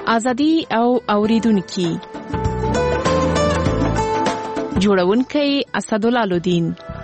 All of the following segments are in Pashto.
ازادي او اوریدونکو جوړونکي اسدالله لودین.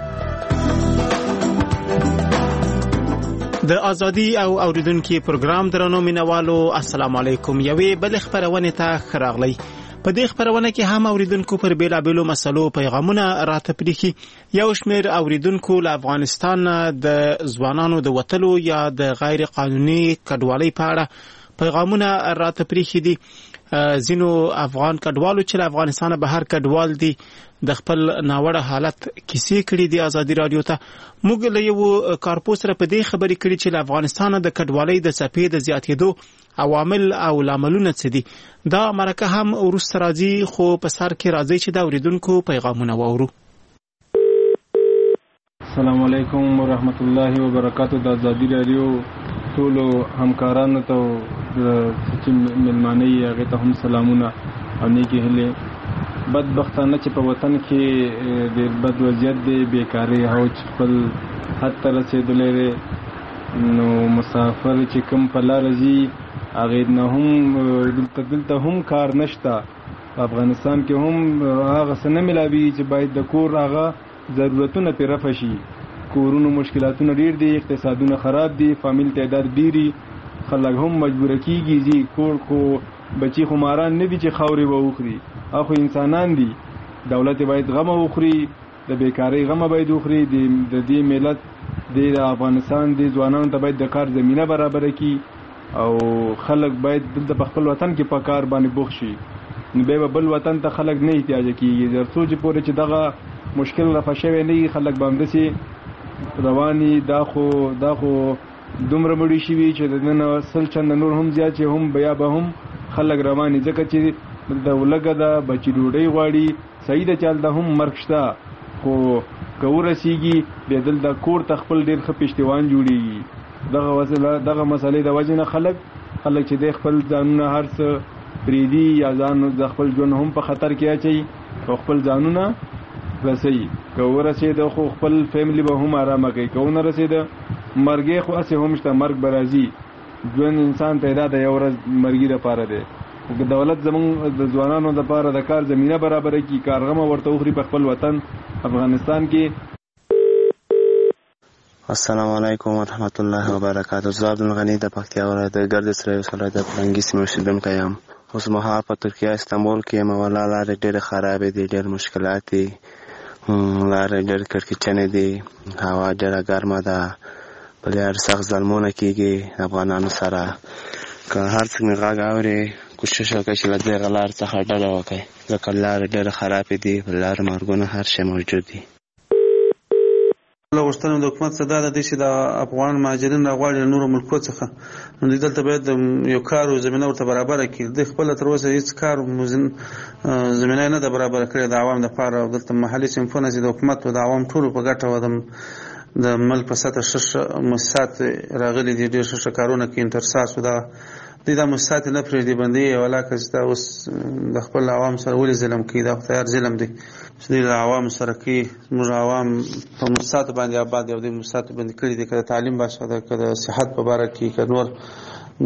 د ازادي او اوریدونکو پروګرام درنو مینوالو السلام علیکم. یوې بل خبرونه ته خراغلی. په دې خبرونه کې هم اوریدونکو پر بیلابېلو مسلو پیغامونه راته پریخي. یو شمېر اوریدونکو له افغانستان د ځوانانو د وتلو یا د غیر قانوني کډوالۍ په اړه پیغامونه راته پریخي دي. ځینو افغان کډوالو چې له افغانستانه بهر کډوال دي د خپل ناوړه حالت کیسې کړي دي ازادي رادیو ته. موږ له یو کارپوس سره په دې خبرې کړي چې له افغانستانه د کډوالۍ د څپې د زیاتېدو عوامل او لاملونه څه دي. دا مرکه هم وروسته راځي، خو په سر کې راځي چې د اوریدونکو پیغامونه واورو. السلام علیکم ورحمت الله وبرکاتہ. د ازادي رادیو ټول همکارانو ته چې ملمانه یې هغه ته هم سلامونه او نیکی هیله. بدبختانه چې په وطن کې د بد وضعیت دی، بیکاری او خپل حد ته رسیدلې، نو مسافر چې کوم په لار ځي هغه نه هم دلته هم کار نشته. افغانستان کې هم هغه څه نه ملاوي چې باید د کور هغه ضرورتونه پې رفع شي. کورونو مشکلاتونه ډیر دي، اقتصادونه خراب دي، فامیل تعداد ډیری، خلک هم مجبور کیږي چې کور خو بچي خو ماران نه دي چې خاورې وخوري، اخو انسانان دي. دولت باید غم وخوري، د بیکاری غم باید وخوري. د دې ملت د افغانستان د ځوانانو ته باید د کار زمينه برابر کړي او خلک باید دلته په خپل وطن کې په کار باندې بوخت شي. نو به بل وطن ته خلک نه احتیاج کیږي. ترڅو چې پورې چې دغه مشکل رفع شوی نه خلک به همداسې رواني. دا خو دومره مړي شوي چې د نن سل چند نور هم زیات چې هم بیا به هم خلک رواني، ځکه چې د ولګه ده بچی ډوډۍ غواړي. صحیح ده چې هلته هم مرګ شته، خو که ورسیږي بیا دلته کور ته خپل ډېر ښه پشتیوان جوړېږي. دغه مسئلې د وجې نه خلک چې د خپل ځانونه هر څه پرېږدي یا ځان د خپل ژوند هم په خطر کې اچوي او خپل ځانونه رسوي. که ورسېده خو خپل فیملی به هم آرامه کوي، که ونه رسېده مرګې خو هسې هم شته، مرګ به راځي. ژوند انسان پیدا د یو ورځ مرګي لپاره دی. که دولت زمونږ د ځوانانو لپاره د کار زمینه برابره کړي، کارغمه ورته وخوري په خپل وطن افغانستان کې. السلام علیکم ورحمت الله وبرکاتہ. زه عبدالغنی د پکتیا ولایت د ګرد سرای ولایت د پلنګي سیمې اوسېدونکی یم. اوس مهال په ترکیه استانبول کې یم. والله لارې ډېرې خرابې دي، ډېر مشکلات دي، لارې ډېر کړکېچنې دي، هوا ډېره ګرمه ده، په لار سخت ظلمونه کېږي افغانانو سره. که هر څوک مې غږ اوري کوشش وکړئ چې له دغه لارې څخه ډډه وکړئ، ځکه لارې ډېرې خرابې دي، په لار مرګونه هر شی موجود دي. غوښتنه د حکومت څخه دا ده چې د افغان مهاجرین راغواړي له نورو ملکو څخه، نو دوی دلته باید یو کار او زمینه ورته برابره کړي. دوی خپله تر اوسه هېڅ کار زمینه نه ده برابره کړې د عوام دپاره. دلته محلي صنفونه چې د حکومت او د عوام ټولو په ګټه و د ملک په سطح ښه مؤسسات راغلي دي، ډېر ښه کارونه کوي. انترساس دوی دا مؤسسات نه پرېږدي، بندي یې ولاکه چې دا اوس د خپل عوام سره ولې ظلم کوي. دا خو تیار ظلم دی چې دوی له عوامو سره کوي. زموږ عوام په مؤسساتو باندې آباد دي او دوی مؤسساتو باندې کړي دي، که د تعلیم باشه ده، که د صحت په باره کې، که نور د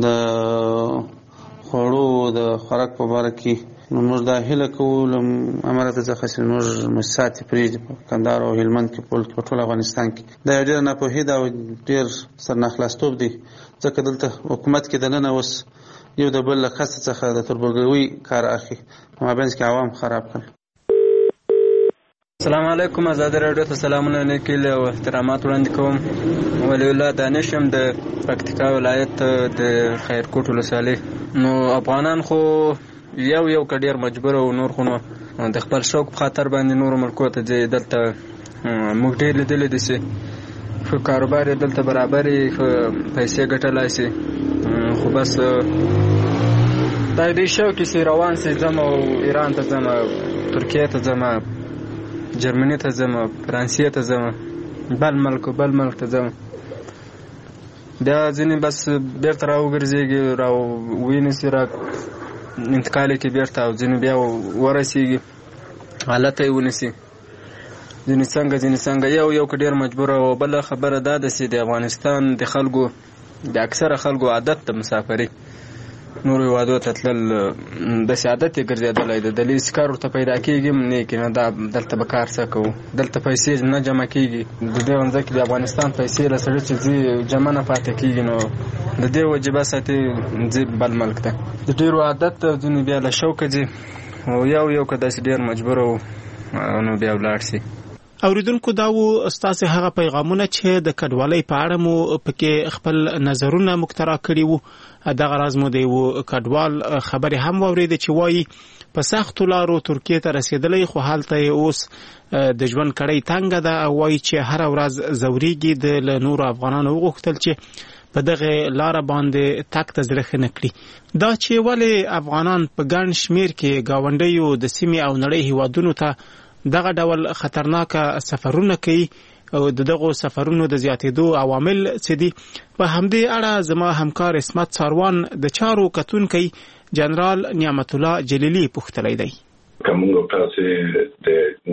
خوړو د خوراک په باره کې. نو موږ دا هیله کوو له امارته څخه چې موږ مؤسسات یې پرېږدي په کندهار او هلمند کې، په ټول افغانستان کې. دا یو ډېره ناپوهي ده او ډېر سرناخلاصتوب دی، ځکه دلته حکومت کې دننه اوس یو د بل له قصد څخه د تربورګلوۍ کار اخلي، په مابینځ کې عوام خراب کړل. السلام علیکم. ازادي رادیو ته سلامونه نیکیل او احترامات وړاندې کوم. ولی الله دانش یم د پکتیکا ولایت د خیرکوټ ولسوالۍ. نو افغانان خو یو کډیر مجبور او نور خو نو د خپل شوق په خاطر باندې نور ملکو ته ځي. دلته موږ ډېر لیدلې دي چې ښه کاروبار یې دلته برابرې، ښه پیسې ګټلی شي، خو بس دا دې شوق چې روان سي، ځم او ایران ته ځم، ترکیه ته ځم، جرمني ته ځم، فرانسې ته ځم، بل ملک ته ځم. بیا ځینې بس بیرته راوګرځېږي، راوینیسي، را انتقال کې بیرته، او ځینې بیا ورسېږي حالت یې ونیسي. ځینې څنګه یو که ډېر مجبوره. او بله خبره دا ده چې د افغانستان د خلکو، د اکثره خلکو عادت د مسافرۍ، نور هیوادو ته تلل د سعادت یې ګرځېدلی دی. د لیز کار ورته پیدا کېږي نه کې نه دا دلته به کار څه کوو، دلته پیسې نه جمع کېږي. د دې ځکه د افغانستان پیسې له سړي چې ځي جمع نه پاتې کېږي، نو د دې وجبه ساتي ځي بل ملک ته. د ډېرو عادت ځینې بیا له شوقه ځي او یو که داسې ډېر مجبور وو نو بیا ولاړ شي. اوریدونکو دا و ستاسو هغه پیغامونه چې د کډوالۍ په اړه مو پکې خپل نظرونه مخترع کړي وو. دغه راز مو د یو کډوال خبرې هم واورېدې چې وایي په سختو لارو ترکیې ته رسیدلی، خو هلته اوس د ژوند کړۍ تنګه ده او وایي چې هر ورځ ځورېږي. د نورو افغانانو وغوښتل چې په دغه لار باندې تک ته زړه ښه نه کړي. دا چې ولې افغانان په ګڼ شمېر کې ګاونډیو د سیمې او نړۍ هیوادونو ته دغه ډول خطرناکه سفرونه کوي او دغه سفرونو د زیاتېدو عوامل څه دي، په همدې اړه زما همکار اسمت ساروان د چارو کتونکی جنرال نعمت الله جلیلی پوښتلی دی. کومه تاسو د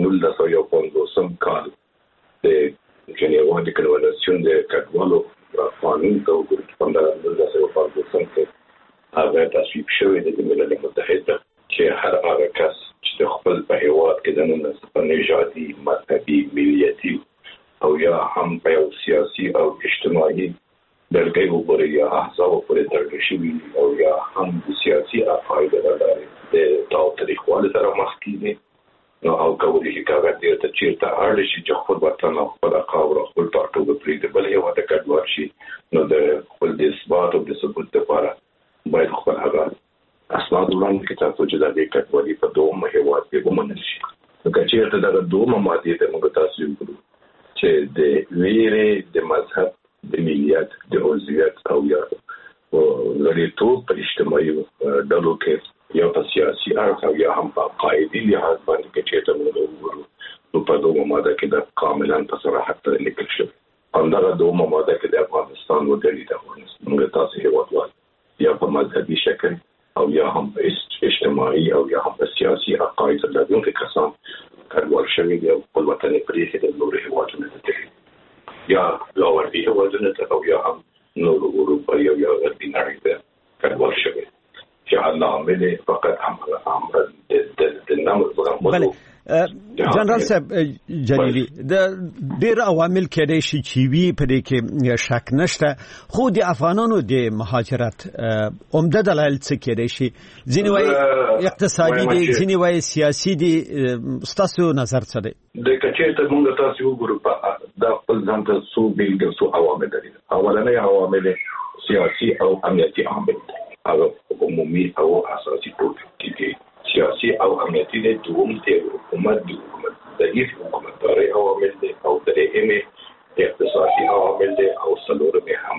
1950 کال د جنیوا د کنوانسیون د کډوالو قانون ته وګورئ، په 1950 کې هغه تصویب شوی د ملل متحد چې هر هغه کس چې د خپل په هیواد کې د نن نژادي، مذهبي، ملیتي او یا هم په یو سیاسي او اجتماعي دلګۍ وګورئ یا احزاب پورې تړل شوي او یا هم د سیاسي عقایدو له لارې د تاوتریخوالي سره مخ کېږي، نو او کولی شي که هغه دې ته چېرته اړ شي چې خپل وطن او خپله خاوره او خپل ټاټوبه پرېږدي بل هېواد ته کډوال شي، نو د خپل د اثبات او د ثبوت دپاره باید خپل هغه اسناد وړاندې کړي ترڅو چې د دې کډوالي په دومره هېواد کې ومنل شي. نو که چېرته دغه دومره مادې ته موږ تاسو وګورو چې د ویرې، د مذهب، د ملیت، د عضویت او یا غړیتوب په اجتماعي ډلو کې یا په سیاسي اړخ او یا هم په عقایدي لحاظ باندې کې چېرته موږ وګورو، نو په دومره ماده کې د کاملا په صراحت لیکل شوی. همدغه دومره ماده کې د افغانستان وګړي د افغانستان موږ تاسو هېوادوال یا په مذهبي شکل او یا هم اجتماعي او یا هم سیاسي عقاید لرونکي کسان کډوال شوي دي او خپل وطن یې پرېښی د نورو هېوادونو ته تللي یا ګاونډي هېوادونو ته او یا هم نورو اروپایي او یا غربي نړۍ ته کډوال شوي چې عامل یې فقط همغه د نامو جنرال صاحب جلیلی د ډېر عوامل کېدای شي چې وي په دې کې شک نشته، خو د افغانانو د مهاجرت عمده دلایل څه کېدای شي؟ ځینې وایي اقتصادي دي، ځینې وایي سیاسي دي، ستاسو نظر څه دی؟ د کچېرته موږ تاسو وګورو په د خپل ځان ته څو بېلګې څو عوامل دي. اولنی عوامل سیاسي او امنیتي عوامل دي، هغه عمومي او اساسي ټول دي. سیاسي او امنیتي د دوم د حکومت ضعیف حکومتداري عوامل دي او درېیمې اقتصادي عوامل دي او څلورمې هم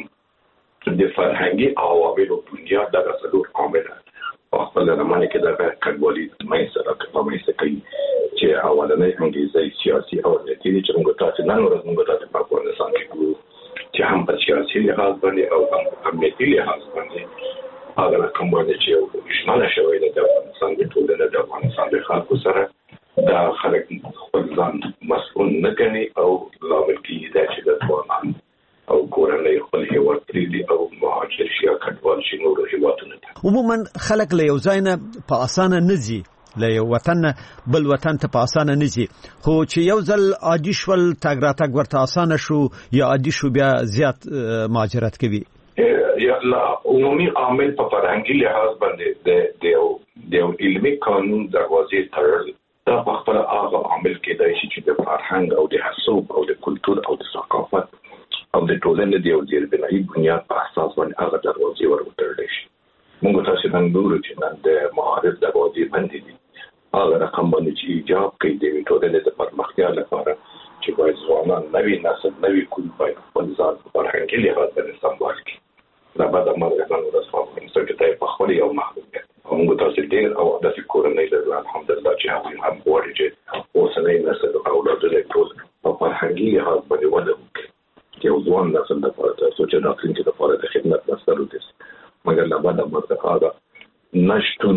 د فرهنګي عواملو بنیاد دغه څلور عوامل په خپل رمانه کې دغه کډوالي منځته کوي چې اولنۍ انګېزه سیاسي او امنیتي دي چې موږ تاسو نن ورځ موږ تاسو په افغانستان کې ګورو چې هم په سیاسي لحاظ باندې او هم امنیتي لحاظ باندې هغه رقم باندې چې یو ژمنه شوې ده د افغانستان د ټولنې د افغانستان د خلکو سره دا خلک خپل ځان مسؤل نه ګڼي او لامل کېږي دا چې د افغانان او کورنۍ خپل هېواد پرېږدي او مهاجر شي یا کډوال شي نورو هېوادونو ته. عموما خلک له یو ځای نه په اسانه نه ځي، له یو وطن بل وطن ته په اسانه نه ځي، خو چې یو ځل عادي شول تګ راتګ ورته اسانه شو یا عادي شو بیا زیات مهاجرت کوي. یا لا عمومي عامل په فرهنګي لحاظ باندې د یو علمي قانون دروازې تړل دا په خپل هغه عامل کېدای شي چې د فرهنګ او د حسوب او د کلتور او د ثقافت او د ټولنې د یو زیربنایي بنیاد په اساس باندې هغه دروازې ورتړل شي. موږ تاسو نن ګورو چې نن د معارف دروازې بندې دي، هغه رقم باندې چې ایجاب کوي د ټولنې د پرمختیا لپاره چې باید ځوانان نوي نسل نوي کول باید خپل ځان په فرهنګي لحاظ باندې سمبال کړي. دا به د مرګ نن ورځ په افغانستان کې په خپل یو محدودیت او موږ تاسو ډېر او داسې کورنۍ لرو الحمدلله چې هغوی هم غواړي چې اوسنی نسل او اولادونه ټول په فرهنګي لحاظ باندې وده وکړي چې یو ځوان نسل دپاره ترڅو چې راتلونکي دپاره د خدمت مسئله وګرځي. مګر له بده مرغه هغه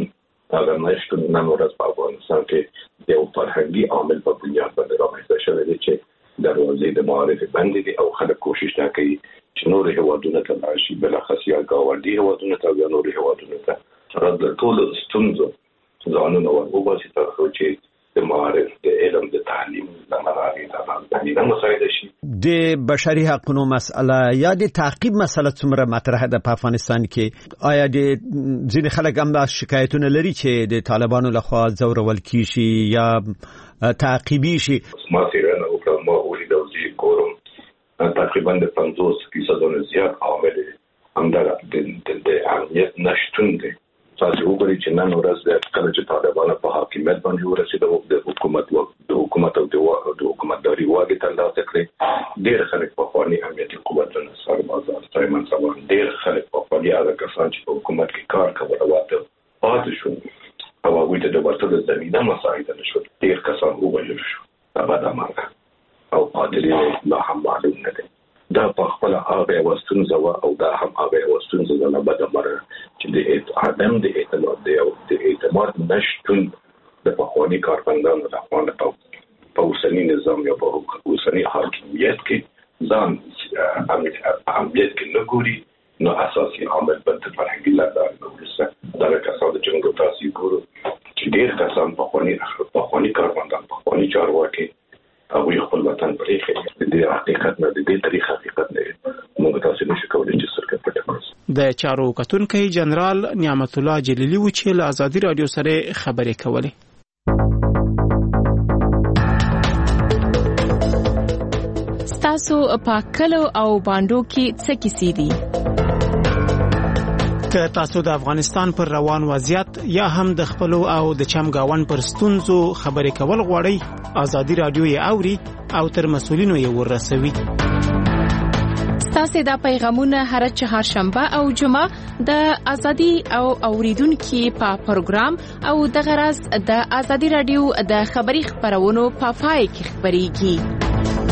نشتون نن ورځ په افغانستان کې د یو فرهنګي عامل په بنیاد باندې رامنځته شوی دی چې دروازې د معارف بندې دي او خلک کوشش نه کوي چې نور هېوادونه ته لاړ شي، بلخص یا ګاونډ ګاونډي هیوادونو ته یا نورو هیوادونو ته سره د ټولو ستونزو ځانونه ورغوباسي ترڅو چې د معارف د علم د تعلیم د منابع د مسایل شي. د بشري حقوقو مسله یا د تعقیب مسله څومره مطرح ده په افغانستان کې؟ آیا د ځینې خلک هم شکایتونه لري چې د طالبانو لخوا ځورول کیږي یا تعقیبي شي؟ ما څېړنه وکړه، ما ولیدل چې کوم تقریبا د 50% زیات عامل همدغه د امنیت نشتون دی. تاسو وګورئ چې نن ورځ د کله چې طالبان په حاکمیت باندې ورسېدل، د حکومت او د حکومتداري واګې ترلاسه کړې، ډېر خلک په خواني امنیتي قوتونو سربازان سایمن سوان، ډېر خلک په خواني هغه کسان چې په حکومت کې کار کوي واته پاتې شو او هغوی ته د ورتلو زمینه مساعده نه شول. ډېر کسان ووژل شو په بده مرګه او پادري لا هم معلوم نه دی. دا په خپل هغه وستونزه او دا هم هغه وستونزه نه بده مرګه چې د عدم د اعتماد دی او د اعتماد نشتون د پخواني کارمندانو د خپل په اوسنی نظام یا په اوسنی حاکمیت کې ځان امنیت کې نه ګوري، نو اساسي عامل بل د فرهنګي لاره ورسره دا کسان چې موږ تاسو ګورو چې ډېر کسان پخواني کارمندان پخواني چارواکي هغوی خپل وطن پرېښی د حقیقت نه د دې تاریخ حقیقت نه موږ تاسو نشو کولی چې سرکه پټه کړو. د چارو کتونکي جنرال نعمت الله جلیلی و چې له آزادي رادیو سره خبرې کولې. ستاسو په کلو او باندو کې څه کیسې دي؟ که تاسو د افغانستان پر روان وضعیت یا هم د خپل او د چمګاون پر ستونزو خبرې کول غواړئ، آزادي رادیو یې اوري او تر مسؤلینو یې ورسوي. ستاسو دا پیغامونه هر چهارشنبه او جمعه د آزادي او اوریدونکو په پروګرام او د غرض د آزادي رادیو د خبري خبرونو په پای کې خبريږي.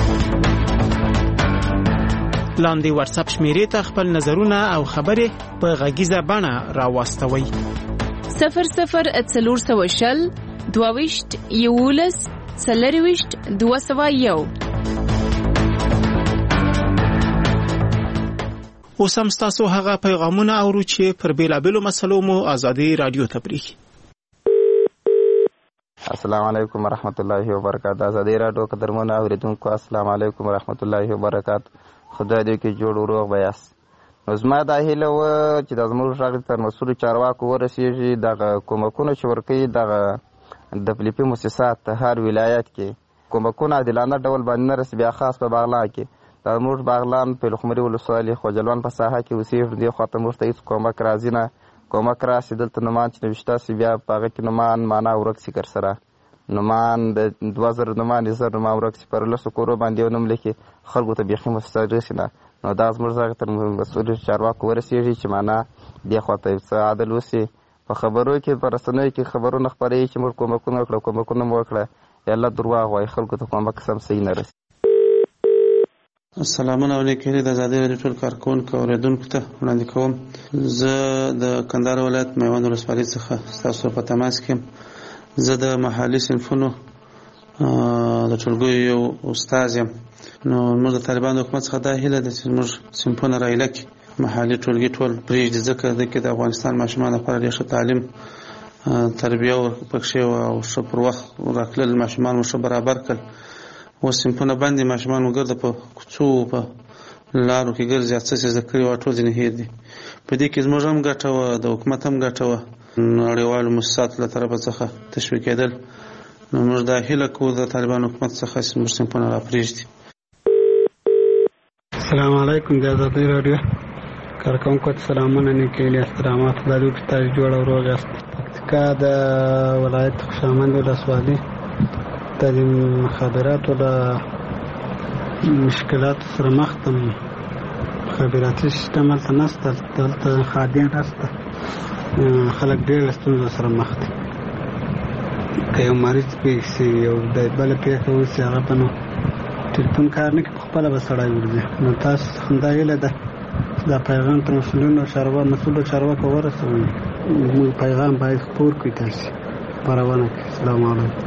لاندې واتس اپ شمیرې ته خپل نظرونه او خبرې په غږیزه بڼه راوستوي. 0040 22 11 40 201. اوس هم تاسو هغه پیغامونه اورو چې پر بیلابلو مسلو مو آزادي رادیو ته پریږي. السلام علیکم ورحمت الله وبرکاته. آزادي رادیو قدرمنو اوریدونکو السلام علیکم ورحمت الله وبرکاته. خدای دې کې جوړ وروغ بیاس. نو زما دا هیله و چې د زموږ غږ تر مسؤلو چارواکو ورسیږي، دغه کومکونه چې ورکوي دغه د فلپین مؤسسات هر ولایت کې کومکونه عادلانه ډول باندې نه رسي، بیا خاص په بغلان کې د زموږ بغلان په لخمري ولسوالۍ خوجلوان په ساحه کې اوسېږي. دې خواته موږ ته هېڅ کومک راځي نه، کومک راسي دلته نومان چې نوشته سي بیا په هغه کې نومان معنا ورک سي کر سره نومان د 2000 نومان 1000 نومان ورک سي پر لسو کورو باندې یو نوم لیکي خلکو ته بیخي مستحق رسي نه. نو دا زموږ غږ تر مسؤلو چارواکو ورسېږي چې معنا دې خواته څه عدل وسي. په خبرو کې په رسنیو کې خبرونه خپروي چې موږ کومکونه وکړو، کومکونه مو وکړه، یا الله درواغ وایي، خلکو ته کومک سم صحیح نه رسي. السلام علیکم. د آزادي رادیو ټول کارکونکو اوریدونکو ته وړاندې کوم، زه د کندهار ولایت میوند ولسوالۍ څخه ستاسو په تماس کې یم. زه د محلي صنفونو د ټولګیو یو استاد یم. نو موږ د طالبانو حکومت څخه دا هیله ده چې موږ صنفونه رایله کړي، محلي ټولګي ټول پرېږدي، ځکه دلته د افغانستان ماشومان لپاره ډېر ښه تعلیم تربیه ورپکښې وه او ښه پر وخت راکلل، ماشومان مو ښه برابر کړل. اوس صنفونه بند دي، ماشومان مو ګرده په کوڅو په لارو کې ګرځي، څه چې زده کړي وه ټول ځینې هېر دي. په دې کې زموږ هم ګټه وه، د حکومت هم ګټه وه، نړیوالو مؤسساتو له طرفه څخه تشویقېدل. نو موږ دا هیله کوو د طالبانو حکومت څخه چې موږ صنفونه را پرېږدي. السلام علیکم. د آزادي رادیو کارکونکو ته سلامونه، نیکې احترامات. خدای دې وکړي تاسو جوړ او روغ یاست. پکتیکا د ولایت خوشامند ولسوالۍ د مخابراتو د مشکلاتو سره مخ یم. مخابراتي سیستم هلته نشته، دلته خادم نشته، خلک ډېر له ستونزو سره مخ دي. که یو مریض پېښ شي، یو د بله پېښه وشي، هغه به نو ټلیفون کار نه کوي، خپله به سړی ورځي. نو تاسو همدا هیله ده چې دا پیغام تر مسؤلو چارواکو ورسوئ. زموږ پیغام باید خپور کړئ تاسو خپرونه کړئ. السلام علیکم.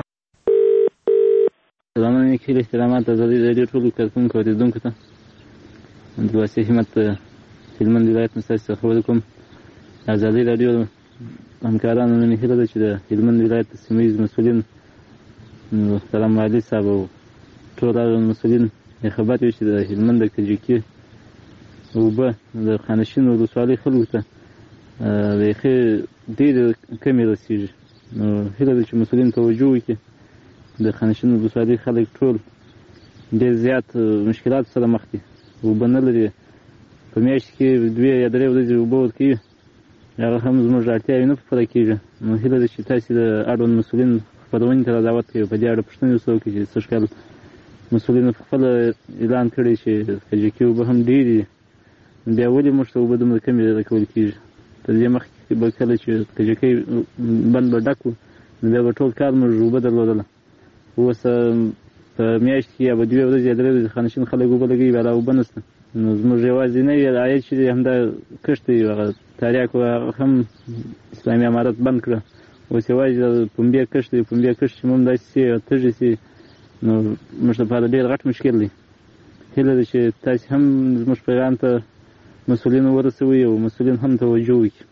سلام علیکم. احترامات. آزادي رادیو ټولو کارکونکو اوریدونکو ته د واسع همت هلمند ولایت نه ستاسو خبرې کوم. ازادي راډیو همکارانو نن هیله ده چې د هلمند ولایت د سیمه ییز مسؤلین محترم والي صاحب او ټول هغه مسؤلین خبر وي چې د هلمند د کجکي اوبه د خانشین ولسوالۍ خلکو ته بیخي ډېرې کمې رسېږي. نو هیله ده چې مسؤلین توجه وکړي. د خانشین ولسوالۍ خلک ټول ډېر زیات مشکلات سره مخ دي. اوبه نه لري، په میاشت کې 2 یا 3 ورځې اوبه ورکوي، هغه هم زموږ اړتیاوې نه پوره کېږي. نو هیله ده چې تاسې د اړوند مسؤلین خپرونې ته دعوت کوي، په دې اړه پوښتنې ورسره وکړي چې سږ کال مسؤلینو پخپله اعلان کړی چې کجکي اوبه هم ډېرې دي، بیا ولې موږ ته اوبه دومره کمې راکول کېږي؟ تر دې مخکې به کله چې کجکي بند به ډک وو نو بیا به ټول کال موږ اوبه درلودله. اوس په میاشت کې یا به 2 ورځې یا 3 ورځې خانشین خلک اوبه لګوي، بیا لا اوبه نشته. نو زموږ یوازینی عاید چې دی همدا کښت دی. هغه تاریاکو هم اسلامي امارت بند کړه، اوس یوازې د پنبې کښت دی. پنبې کښت چې موږ داسې سي تږي سي، نو موږ لپاره ډېر غټ مشکل دی. هیله ده چې تاسې هم زموږ پیغام ته مسؤلینو ورسوئ او مسؤلین هم توجه وکړي.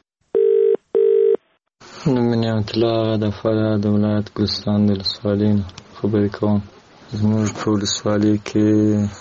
نوم مې نعمت الله غدافه د ولایت ګلستان د ولسوالۍ نه خبرې کوم. زموږ په ولسوالۍ کې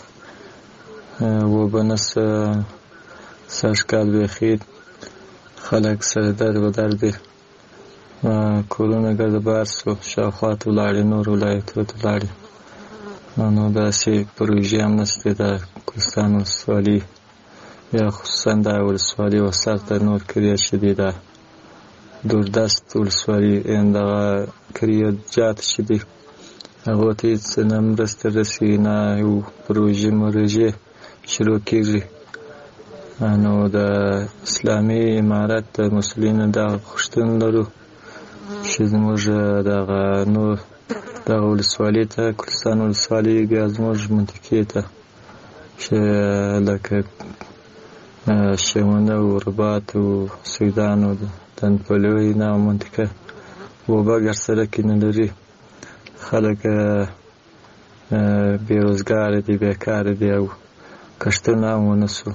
اوبه نشته. سږ کال بیخي خلک سره در دي، کورونه ګردبار سو، شاوخوا ته ولاړې، نور ولایتونو ته ولاړې. نو داسې پروژې هم نشته د ګلستان ولسوالۍ، یا خصوصا دا ولسوالۍ وسط د نور کلیه شدي ده دوردست ولسوالۍ دغه کلیه جات چې دي هغو ته هېڅ نه مرسته رسي، نه یو پروژې شروع کېږي. نو د اسلامي امارت د مسؤلینو دغه غوښتنه لرو چې زموږ دغه ولسوالۍ ته ګلستان ولسوالۍ بیا زموږ منطقې ته چې لکه شمونه او رباط او سیدان او دنپلوی نه منطقه اوبه ګر سړک نه لري. خلک بېروزګاره دي، بیکاره دي او کښتونه هم ونه سو.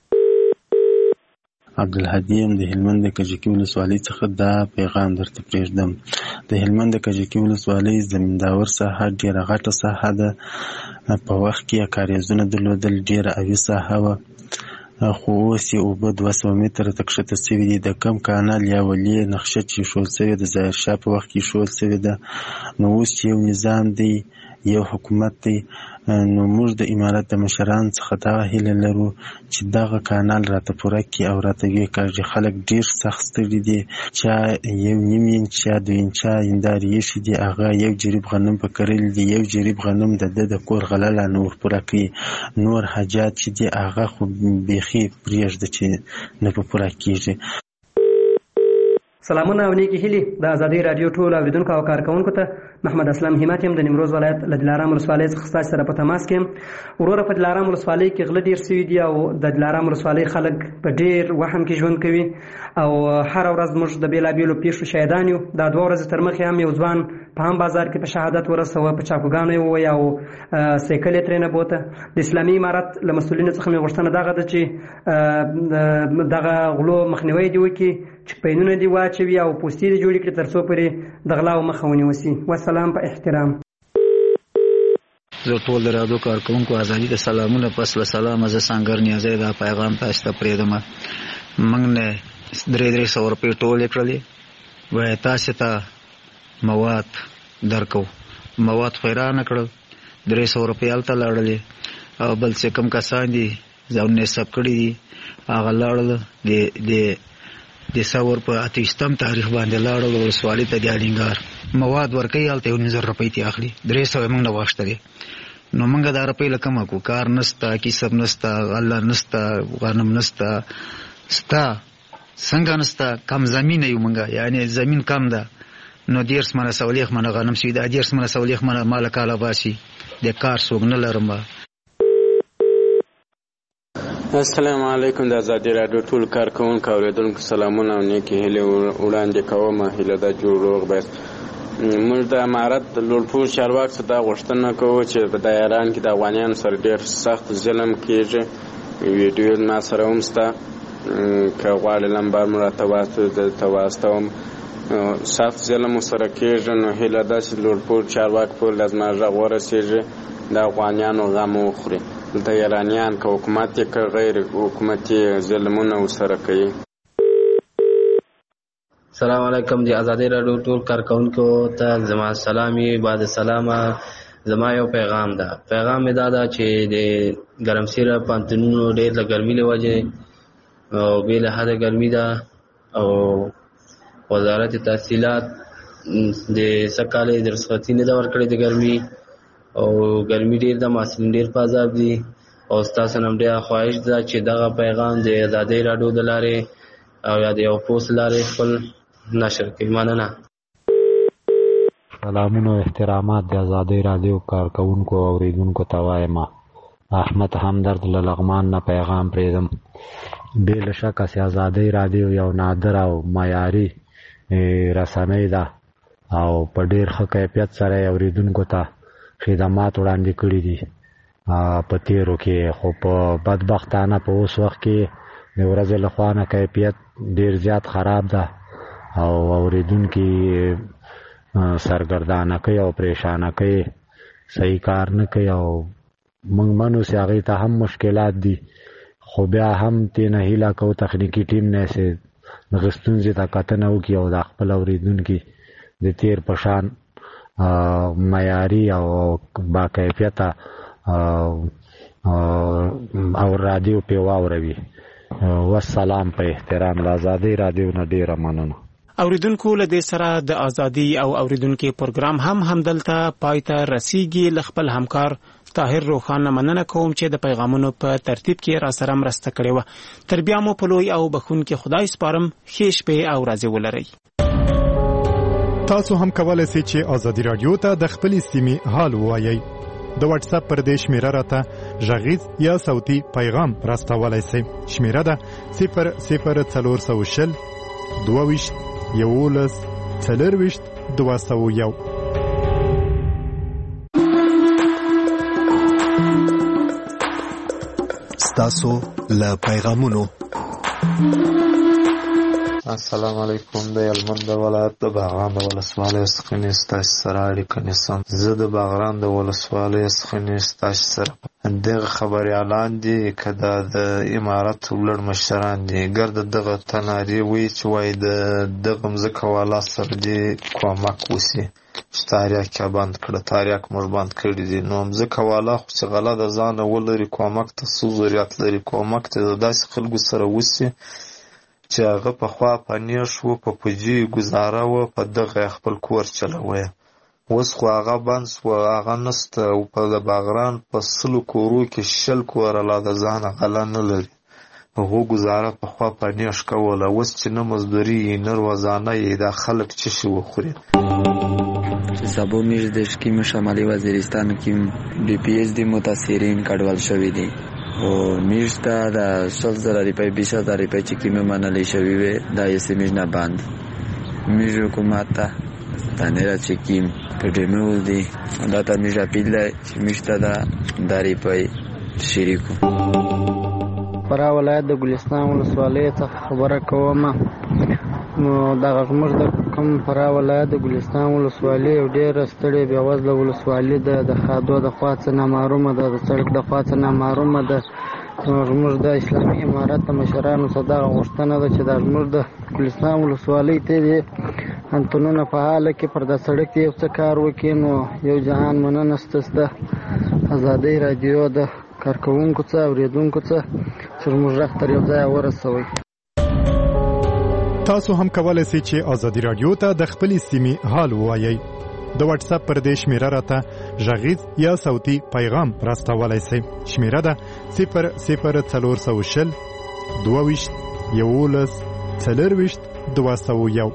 عبدالهادي یم د هلمند د کجکي ولسوالۍ څخه دا پیغام درته پرېږدم. د هلمند د کجکي ولسوالۍ زمینداور ساحه ډېره غټه ساحه ده. په وخت کې کاریزونه درلودل، ډېره اوي ساحه وه، خو اوس یې اوبه 200 متره ته کښته سوي دي. د کم کانال یا ولې نقشه چې ایښودل سوې د ظاهرشاه په وخت کې ایښودل سوې ده. نو اوس چې یو نظام دی، یو حکومت دی، نو موږ د امارت د مشرانو څخه دغه هیله لرو چې دغه کانال راته پوره کړي او راته ویې کاږي. خلک ډېر سخت ستړي دي، چا 1.5 انچ چا 2 انچه هندارې ایښي دي، هغه 1 جریب غنم په کرلي دي. 1 جریب غنم د کور غله لا نه ور پوره کوي، نور حاجات چې دي هغه خو بیخي پرېږده چې نه په پوره کېږي. سلامونه او نیکی هیلې د ازادۍ راډیو ټول اوریدونکو او کارکوونکو ته. محمد اسلام همت یم د نیمروز ولایت له دلارام ولسوالۍ څخه ستاسو سره په تماس کې یم. وروره په دلارام ولسوالۍ کې غله ډېر سوي دي او د دلارام ولسوالۍ خلک په ډېر وهم کې ژوند کوي او هره ورځ موږ د بېلابېلو پیښو شاهدان یو. دا 2 ورځې تر مخکې هم یو ځوان په هم بازار کې په شهادت ورسوه، په چاقوګانو یې وویه او سایکل یې ترېنه بوته. د اسلامي امارت له مسؤلینو څخه مې غوښتنه دغه ده چې دغه غلو مخنیوی دې وکړي، چې پینونه دې واچوي او پوستې دې جوړې کړي تر څو پورې د غلاو مخه ونیول سي. والسلام په احترام. زه ټول د راډیو کارکوونکو ازادي ته سلامونه. پس له سلامه زه سانګر نیازی دا پیغام تاسو ته پرېږدم. موږ نه 300 روپۍ ټولې کړلې، وایي تاسو ته مواد درکو. مواد خو یې رانه کړل، 300 روپۍ هلته لاړلې او بل چې کوم کسان دي ځانونه یې ثبت کړي دي هغه لاړل د ثور په 28 تاریخ باندې لاړل ولسوالۍ ته د اډینګار مواد ورکوي، هلته 19 روپۍ ترې اخلي. 300 یې موږ نه واخیستلې. نو موږ دا روپۍ له کومه کړو؟ کار نشته، کسب نشته، غله نشته، غنم نشته، ستا څنګه نشته، کم زمینه یو موږ، یعنې زمین کم ده. نو 10 منه سولیخ منه غنم سوي ده، 10 منه سولیخ منه مال کاله باسي، د کار څوک نه لرم. السلام علیکم. د ازادي راډیو ټول کارکوونکو اوریدونکو سلامونه او نیکې هیلې وړاندې کوم. هیله ده جوړ روغ باید. موږ د امارت د لوړپوړ چارواکو څخه دا غوښتنه کوو چې په ایران کې د افغانیانو سره ډېر سخت ظلم کېږي. ویډیو ما سره هم شته که غواړي لمبر مو راته واستوي درته واستوم. سخت ظلم سره کېږي نو هیله ده چې لوړپوړ چارواکي پورې له زما غږ ورسېږي د افغانیانو غم وخوري. دلته ایرانیان که حکومت یې که غیر حکومتي ظلمونه ورسره کوي. السلام علیکم. د ازادي راډیو ټول کارکونکو ته زما سلامي. بعد سلامه زما یو پیغام ده. پیغام مې دا ده چې د ګرمسیره پانتونونو ډېر د ګرمۍ له وجې او بې له حده ګرمي ده او وزارت تحصیلات د سکالې د رخصتي نه ده ورکړې د ګرمي او ګرمي ډېر ده، محصلین ډېر په عذاب دي او ستاسو نه ډېره خواهش ده چې دغه پیغام د ازادۍ راډیو د لارې او یا د یو پوسټ لارې خپل نشر کړئ. مننه. سلامونه او احترامات د ازادۍ راډیو کارکونکو او اوریدونکو ته وایم. احمد همدرد له لغمان نه پیغام پرېږدم. بې له شکه چې ازادۍ راډیو یو نادر او معیاري رسنۍ ده او په ډېر ښه کیفیت سره یې اوریدونکو ته خدمات وړاندې کړي دي په تېرو کې، خو په بدبختانه په اوس وخت کې د ورځې له خوا نه کیفیت ډېر زیات خراب ده او اوریدونکي سرګردانه کوي او پریشانه کوي، صحیح کار نه کوي او موږ منو چې هغې ته هم مشکلات دي، خو بیا هم تېنه هیله کوو تخنیکي ټیم نه چې دغه ستونزې ته کتنه وکړي او د خپل اوریدونکي د تېر په شان معیاري او باکیفیته او رادیو پې واوروي. والسلام. په احترام د ازادۍ رادیو نه ډېره مننه. اوریدونکو له دې سره د ازادي او اوریدونکو پروګرام همدلته پای ته رسیږي. له خپل همکار طاهر روخان مننه کوم چې د پیغامونو په ترتیب کې را سره مرسته کړې و. تر بیا مو په لوی او بخښونکي خدای سپارم. ښې شپې او ورځې ولرئ. تاسو هم کولای شئ چې ازادي رادیو ته د خپل سیمې حال ووایئ. د واتس اپ پر دې شمیره راته غږیز یا صوتي پیغام راستولای شئ. شمیره ده 00420 22 11 40 201. ستاسو له پیغامونو. السلام علیکم. د هلمند ولایت د باغران د ولسوالۍ څخه ستاسو سره اړیکه نیسم. زه د باغران د ولسوالۍ څخه ستاسو سره دغه خبرې اعلان دي که د امارت ولړ مشران دي ګرد دغه تناري وی چې وای د دغه مځکه والا سره دي کومک وسی چې تاریخ بند کړه. تاریخ موږ بند کړی دي نو مځکه والا خو چې غلا د ځان ولري کومک ته ضرورت لري. کومک ته داسې خلکو سره وسی چې هغه په خوا پنیر شو په پوجي گزاره و په دغه خپل کور چلوي. اوس خو هغه بند شو هغه نسته او په د باغران په 100 کورو کې 60 کور لا د ځان غلا نه لري. هغه گزاره په خوا پنیر کوله. اوس چې نه مزدوري نه روزانه یې د خلک چې شي وخوري. سبو میش د شکیم شمالي وزیرستان کې ډي پی ایچ डी متاثرین کډوال شوی دي او میش ته د 100,000 روپۍ 20,000 روپۍ چې کیمه منلې شوی وي دا یې سیمه نه باند میش حکومت ته تنه چې کیم کډمول دي دا ته میش اپیل چې میش ته دا داري پي شریکو. فرا ولایت د ګلستان ولسوالۍ څخه خبره کوم. نو دا موږ د کوم فرا ولایت د ګلستان ولسوالۍ ډېر ستړي بیا وزله ولسوالۍ د خادو د خواڅ نه معلومه ده د سړک د خواڅ نه معلومه ده. موږ د اسلامي امارت د مشرانو صدا غوښتنه ده چې د موږ د ګلستان ولسوالۍ ته دي انتونونه په حال کې پر د سړک یو څه کار وکړي. نو یو جهان مننه ستاسو ازادۍ رادیو د کارکونکو څخه اوریدونکو څخه چې موږ راځ تر یو ځای ورسوي. تاسو هم کولای شئ چې ازادي رادیو ته د خپل سیمې حال ووایئ. د واتس اپ پر دې شمیره راته غږیز یا صوتي پیغام راستولای شئ. شمیره ده 00420 22 11 40 201.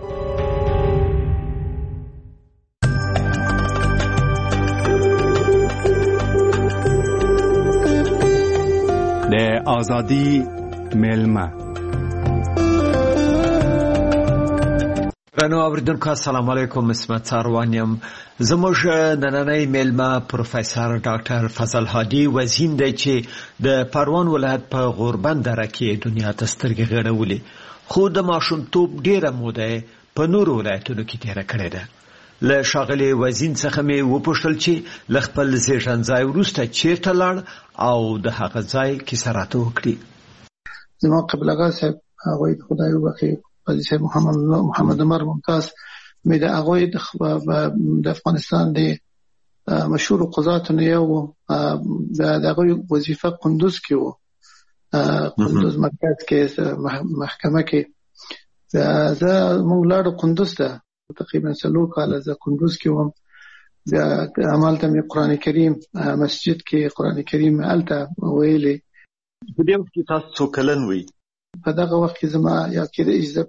د ازادي ملما رانو اوریدونکو السلام علیکم. اسمت ساروانیم. زموږ نننۍ میلمه پروفیسور ډاکټر فضل هادي وزین دی چې د پروان ولایت په غوربند دره کې دنیا ته سترګې غړولې، خو د ماشومتوب ډیره موده په نورو ولایتونو کې تیره کړې ده. له ښاغلي وزین څخه مې وپوښتل چې له خپل زیږنځای وروسته چیرته لاړ او د هغه ځای کیسه راته وکړي. زما قبلګا صاحب هغوی خدای وبخښي قاضي صاحب محمد عمر ممتاز مې د هغوی د افغانستان د مشهور قضاتو نه یو د هغوی وظیفه قندوز کې و، قندوز مرکز کې محکمه کې. زه موږ لاړو قندوز ته، تقریبا 4 کاله زه قندوز کې وم. همالته مې قرآن کریم مسجد کې قرآن کریم هلته ویلې. په دې وخت کې تاسو څو کلن وئ؟ په دغه وخت کې زما یا کېدای شي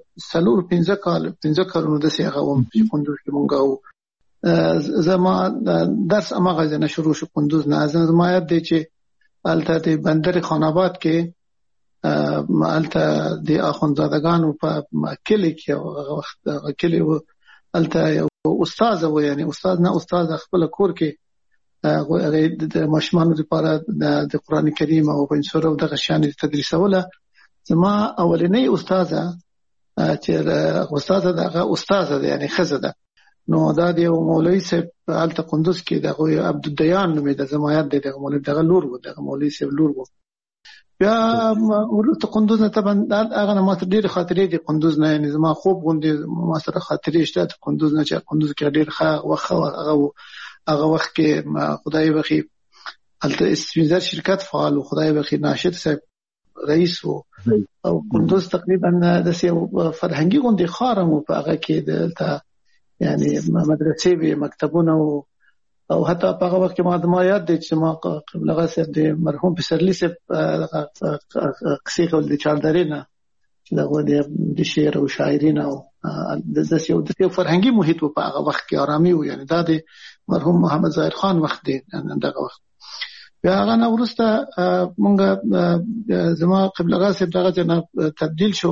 4-5 کالونو داسې هغه وم چې قندوز کې مونږ وو. زما درس هماغه ځای نه شروع شو، قندوز نه. زما یاد دی چې هلته د بندر خان آباد کې هلته د اخوندزادګانو په کلي کې هغه وخت کلي و، هلته یو استاد و، یعنی استاد نه استاد خپل کور کې هغه د ماشومانو لپاره د قرآن کریم او پنځور او دغه شان تدریسوله. زما اولنی استاده چې استاده دغه استاده ده، یعنی خزه ده، نو دا د مولوی صاحب هلته قندوز کې دغه عبدالدیان نومې د زمایت دی، دغه مولوی دغه لور و، دغه مولوی صاحب لور و. بیا ورته قندوز نه طبعا هغه نه ماته ډېرې خاطرې دي قندوز نه، یعنی زما خوب غوندې ما سره خاطرې شته قندوز نه، چې قندوز کې ډېر ښه وخت هغه وخت کې خدای بخي هلته سپینزر شرکت فعال و، خدای بخي ناشد صاحب رئیس و، او قندوز تقریبا داسې فرهنګي غوندې ښار هم و. په هغه کې دلته یعنی مدرسې وې، مکتبونه او حتی په هغه وخت کې ما یاد دی چې ما قبلغه صاحب د مرحوم پسرلي صاحب قصې کول د چاردرې نه، چې دغه د شعر او شاعري نه او داسې یو فرهنګي محیط و په هغه وخت کې، آرامي و. یعنی دا د مرحوم محمد ظاهر خان وخت دی دغه وخت. بیا هغه نه وروسته مونږ زما قبلغه صاحب دغه نه تبدیل شو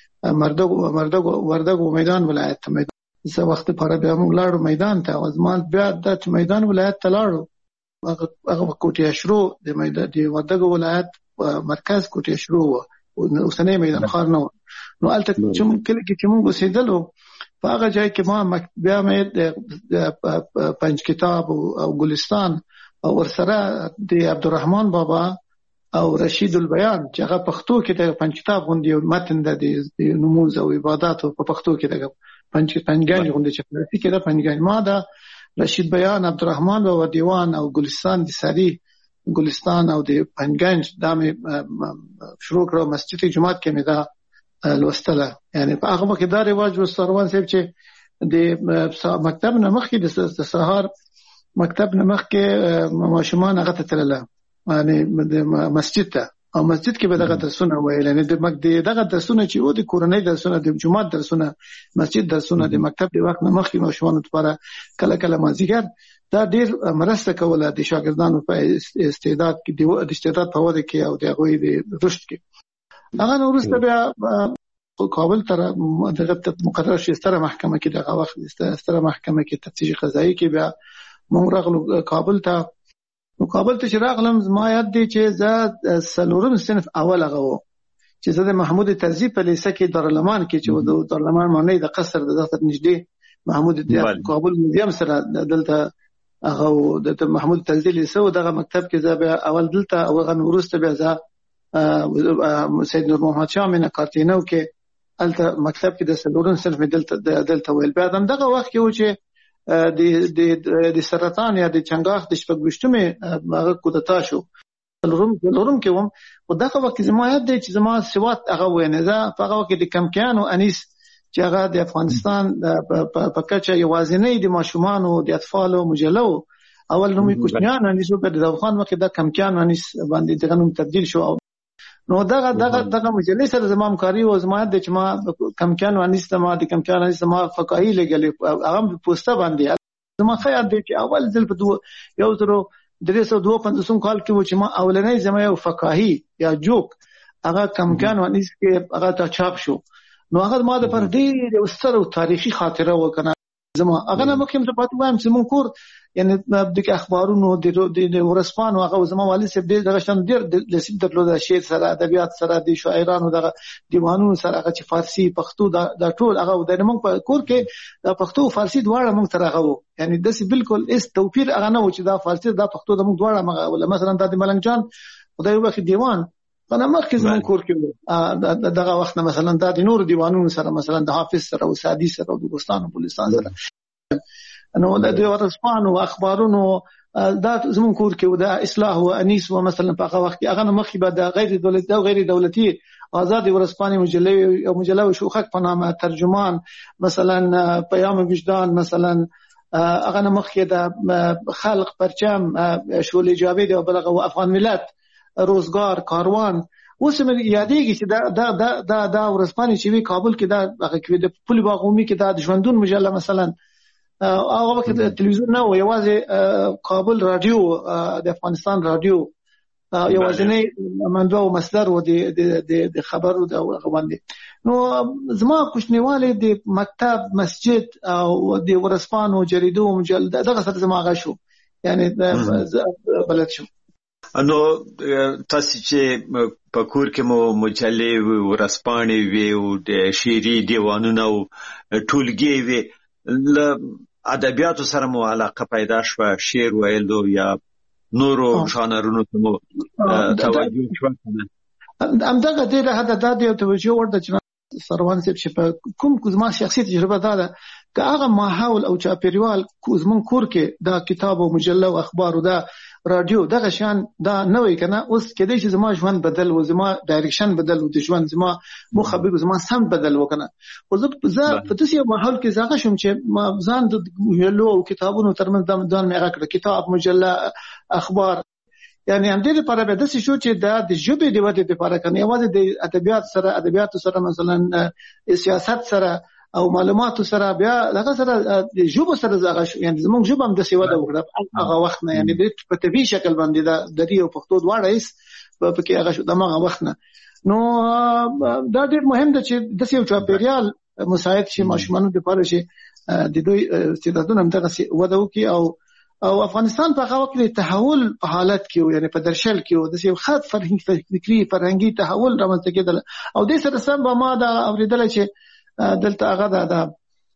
وردګو میدان ولایت ته. زه وخت لپاره بیا مونږ لاړو میدان ته، او زما بیا د میدان ولایت ته لاړو. هغه کوټه شروع د وردګو ولایت مرکز کوټه شروع و، اوسنۍ میدان ښار نه و. نو هلته کله چې مونږ اوسېدلو په هغه ځای کې ما بیا مې د پنج کتاب او ګلستان او ورسره د عبدالرحمن بابا او رشید البیان چې هغه پښتو کې د پنج کتاب غوندې یو متن د نموز او عبادت په پښتو کې د پنځګانې غوندې چې فارسي کې د پنځګانې ما د رشید بیان، عبدالرحمن بابا دیوان او ګلستان د ساری ګلستان او د پنځګانې دا مې شروع کړو. مسجد جمعات کې مې دا لوستله. یعنی په هغه کې دا رواج و سروان صاحب چې د مکتب نه مخکې د سهار مکتب نه مخکې ماشومان هغه ته تلله، یعنی د مسجد ته، او مسجد کې به دغه درسونه ویل. یعنی دغه درسونه چې و د کورنۍ درسونه، د جمعات درسونه، مسجد درسونه، د مکتب د وخت نه مخکې ماشومانو لپاره کله کله مازدیګر دا ډېر مرسته کوله د شاګردانو په استعداد کې، د استعداد په وده کې او د هغوی د رشد کې. هغه نه وروسته بیا کابل ته دغه مقرر شي ستره محکمه کې، دغه وخت ستره محکمه کې تفتیش قضایي کې بیا مونږ راغلو کابل ته. نو کابل ته چې راغلم زما یاد دی چې زه 4 صنف اول هغه و چې زه د محمود طرزي په لیسه کې دارالمان کې چې د دارالمان معنی د قصر د دفتر نږدې محمود کابل میوزیم سره دلته هغه د محمود طرزي لیسه و دغه مکتب کې زه بیا اول دلته او هغه وروسته بیا زه سید نور محمد شاه مینه کارتینو کې الته مکتب کې د 4 صنف دلته ویل. بیا دغه وخت کې و چې د سرطان یا د چنګاښ د 28مې هغه کودتا شو. لورم کې وم او دغه وخت زما یاد دی چې زما سواد هغه وینه زه په هغه وخت د کمکیانو انیس چې هغه د افغانستان په کچه یوازینی د ماشومانو د اطفالو مجله اول نومي کوچنیان انیس په د افغان وخت د کمکیانو انیس باندې دغه نوم تبدیل شو. نو دغه مجلې سره زما همکاري او زما د چې ما کمکیانو انیس ته ما د کمکیانو انیس ما فقاهي لګلې هغه پوسټه باندې زما خیال دی چې اول ځل په 1352 کال کې و چې ما اولنۍ زما یو فقاهي یا جوک هغه کمکیانو انیس کې هغه ته چاپ شو. نو هغه ما د پر ډېر ستر تاریخي خاطره وکنه زما هغه نه مخکې ته پاتې وایم چې مونږ کور یعنی د اخبارونو د ورسپانو هغه زما والد صاحب دغه شان ډېر لسیب درلود شعر سره ادبیات سره د شاعرانو دغه دیوانونو سره هغه چې فارسی پښتو دا ټول هغه د مونږ په کور کې د پښتو فارسی دواړه مونږ سره هغه یعنی د سی بالکل اس توپیر هغه نه و چې دا فارسی دا پښتو د مونږ دواړه مثلا د ملنګ جان خدای وبخښي دیوان انا مخکې زمون کور کې دغه وخت مثلا د نور دیوانونو سره مثلا د حافظ سره او سعدي سره او د بوستان او بلوچستان سره نو د ورسپانو اخبارونو دا زمون کور کې د اصلاح او انیس و مثلا په هغه وخت کې هغه مخکې به د غیر دولتي او غیر دولتي آزاد ورسپاني مجله شوخک په نامه ترجمان مثلا پیام وجدان مثلا هغه مخکې د خلق پرچم شولې جاوید او بلغه افغان ملت روزګار کاروان اوس مې یادېږي چې دا ورسپاني چې وی کابل کې دا هغه کې د پولي باغومي کې د ژوندون مجله مثلا هغه وخت تلویزیون نه و یوازې کابل رادیو د افغانستان رادیو یوازې منبع او مصدر و د خبرو د غوندې نو زما کوچنیواله د مکتب مسجد او د ورسپانو جریدو مجله دغه سره زما غشو یعنی بلد شو نو تاسو چې په کور کې مو مجلې ورسپانې وی او د شعري دیوانونه او ټولګي وی له ادبیاتو سره مو علاقه پیدا شوه شعر ویلو یا نورو ژانرونو ته مو توجه شوه همدغه ډېره حد دا دی توجه ورته چې سروان صاحب چې کوم زما شخصي تجربه ده که هغه ماحول او چاپیریال زمون کور کې دا کتاب او مجله او اخبار او دا رادیو دغه شان دا نه وای کنه اوس کېدای شي زما ژوند بدل و زما ډایرکشن بدل و د ژوند زما مخبر زما سم بدل وکنه او زه په داسې ماحول کې زاغه شوم چې ما ځان د مجلو او کتابونو ترمنځ ځان مې راکړ کتاب مجله اخبار یعنی هم دې لپاره به داسې شو چې د ژبې د ودې لپاره کنه یوازې د ادبیات سره مثلا سیاست سره او معلوماتو سره بیا دغه سره د ژبو سره زغه یعنی زموږ ژبه هم د سیواده وکړه هغه وخت نه یعنی په طبيعي شکل باندې د دې او پښتو دواړه هیڅ په کې هغه شو دغه وخت نه نو دا ډېر مهم ده چې د سیو چاپیریال مساعد شي ماشومان د لپاره شي د دوی استعدادونه هم دغه وده وکي او افغانستان په هغه وخت کې تحول په حالت کې یعنی په درشل کې د سیو خاط فکری فرهنګي تحول رامنځته کېدل او د سره سم به ما دا اوریدل چې دلته هغه د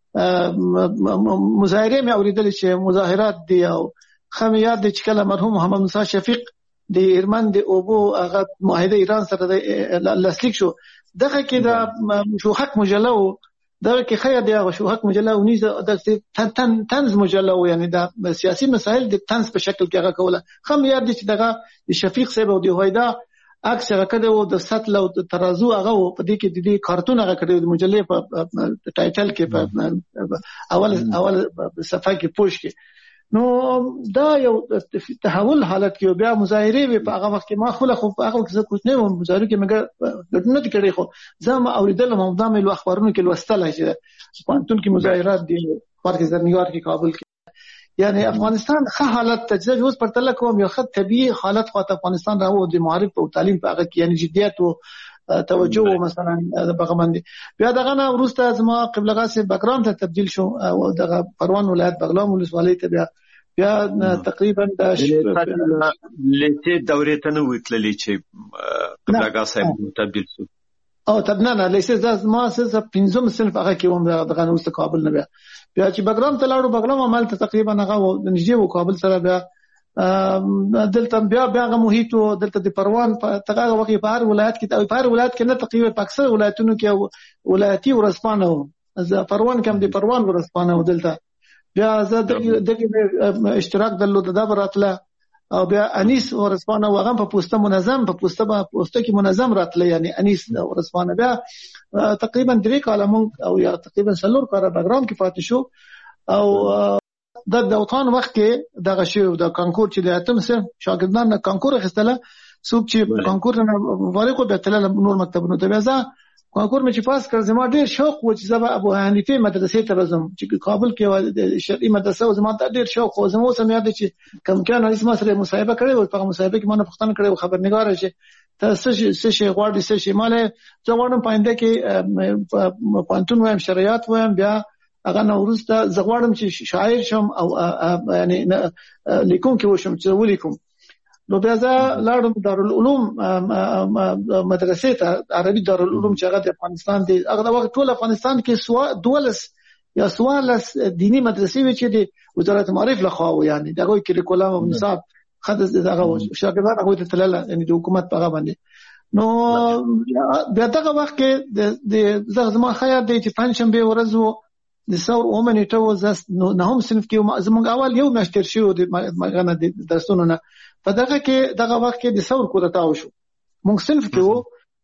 مظاهره مې اوریدل چې مظاهرات دي او خمیات د چکله مرحوم محمد موسی شفیق د ایرمن د اوبو هغه معاهده ایران سره لاسلیک شو دغه کې د شوحق مجله دغه کې خیر دی هغه شوحق مجله او د تنز مجله یعنی د سیاسي مسایل د تنز په شکل کې هغه کوله خمیات دي چې دغه شفیق صاحب او د هویدا عکس هغه کړو د سطل او ترازو هغه په دې کې د کارتون هغه کړو د مجلې په ټایټل کې په اول صفحه کې پوښ کې نو دا یو تحول حالت کې بیا مظاهره په هغه وخت کې ما خو هغه څه کوټ نه مظاهره کې مګر ګټنه کړي خو زما اوریدل مقدمه له اخبارونو کې لوستل چې پانتون کې مظاهرات دي پارک زرنګار کې کابل کې یعنی افغانستان ښه حالت تجزیه اوس پر تل کوم یو خط طبيعي حالت خو افغانستان راو د معارف او تعلیم په هغه کې یعنی جديت او توجه مثلا بغمندي بیا دغه نه ورسته زما قبلغه سي بګرام ته تبديل شو او دغه پروان ولایت بغلام ولسوالۍ ته بیا تقریبا د لته دورې ته نو وتللی چې قبلغه صاحب تبديل شو او تبنانه لیسه ما سه 15 صنف هغه کې هم دغه نو کابل نه بیا چې بګرام ته لاړو بګرام عمل ته تقریبا هغه نږدې و کابل سره بیا دلته بیا محیط او دلته د پروان په تغه وخت په هر ولایت کې په هر ولایت کې نه تقریبا په اکثر ولایتونو کې ولایتي ورسپانه او پروان کې هم د پروان ورسپانه دلته بیا زه دغه اشتراک درلود د براتله او بیا انیس ورسپانه هغه په پوسټه منظم په پوسټه کې منظم راتله یعنی انیس ورسپانه بیا تقریبا 3 کاله او یا تقریبا 4 کاله بګرام کې پاتې شو او د دوطان وخت کې دغه شی د کانکور چې د اتم سره شاګردان کانکور غستله څوک چې کانکور نه فارغ به تل نور مکتبونو ته وځه کانکور مې چې پاس کړ زما ډېر شوق و چې زما ابو حنیفه مدرسې ته وزم چې کابل کې شرعي مدرسه و زما ته ډېر شوق و زما سم یاد چې کم کان اسمه سره مصاحبه کړې و په مصاحبه کې ما نه پښتنه کړې و خبرنګار چې ته څه شي غواړي څه شي ماله زه غواړم پاینده کې پانتون وایم شریعت وایم بیا هغه نوروز ته زه غواړم چې شاعر شم او یعنی لیکونکی وشم چې ولیکم. نو بیا زه لاړم دارالعلوم مدرسې ته عربي دارالعلوم چې هغه د افغانستان دی هغه د وخت ټول افغانستان کې 12 دینی مدرسې وي چې د وزارت معارف لخوا و یعنی دغه کریکولم او نصاب خد دغه شاګردان هغه ته تلل یعنی د حکومت په هغه باندې. نو بیا دغه وخت کې د زما خیال دی چې پنځشنبه ورځ وو د ثور اومنې ته وزس نو هم صنف کې زموږ اول یو مشتر شو د مغنه د درسونو نه په دغه وخت کې د ثور کودتا وشو موږ صنف کې وو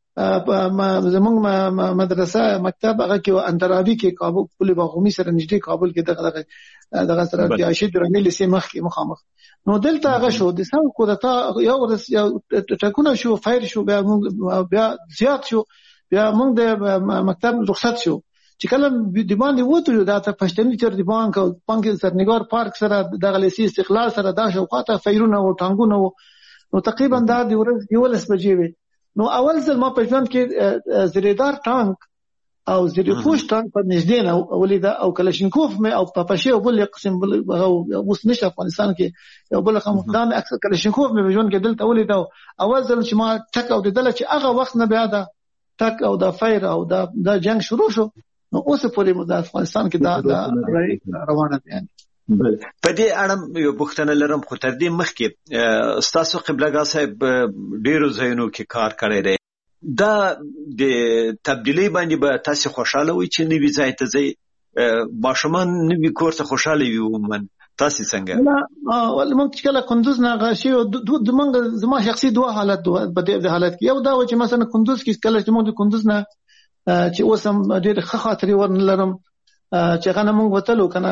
زموږ مدرسه مکتب هغه کې اندرابي کې کابل پل باغومي سره نږدې کابل کې دغه سره د عاشق درنې لسه مخ کې مخامخ. نو دلته هغه شو د ثور کودتا یو ټکونه شو فایر شو بیا زیات شو بیا موږ د مکتب رخصت شو چې کله د باندې وته دا ته پښتني تر د بانک سرنګار پارک سره د غلیسي استقلال سره دا شوقاته فیرونه او ټانګونه نو تقریبا دا د ورځ 11 بجې وي. نو اول ځل ما په ژوند کې زریدار ټانک او زری پوش ټانک په نږدې نه ولیدا او کلاشینکوف مې او پاپاشي او بل قسم بل اوس نشه افغانستان کې یو بل خمدان اکثر کلاشینکوف مې ژوند کې دلته ولیدا اول ځل چې ما ټک او د دل چې هغه وخت نه بیا دا ټک او دا فایر او دا جنگ شروع شو. نو اوس پورې مو د افغانستان کې دا روانه دي. په دې اړه یو پوښتنه لرم خو تر دې مخکې ستاسو قبلګا صاحب ډیرو ځایونو کې کار کړی دی دا د تبدیلی باندې به تاسو خوشاله وي چې نوی ځای ته ځي ماشومان نوی کور ته خوشاله وي ومن تاسو څنګه؟ ول موږ چې کله کندوز نه غاشي د موږ زما شخصي دوه حالت په دې حالت کې یو دا و چې مثلا کندوز کې کله چې موږ د کندوز نه چې اوسم ډېر ښه خاطرې ورنلرم چې هغه موږ وتلو کنه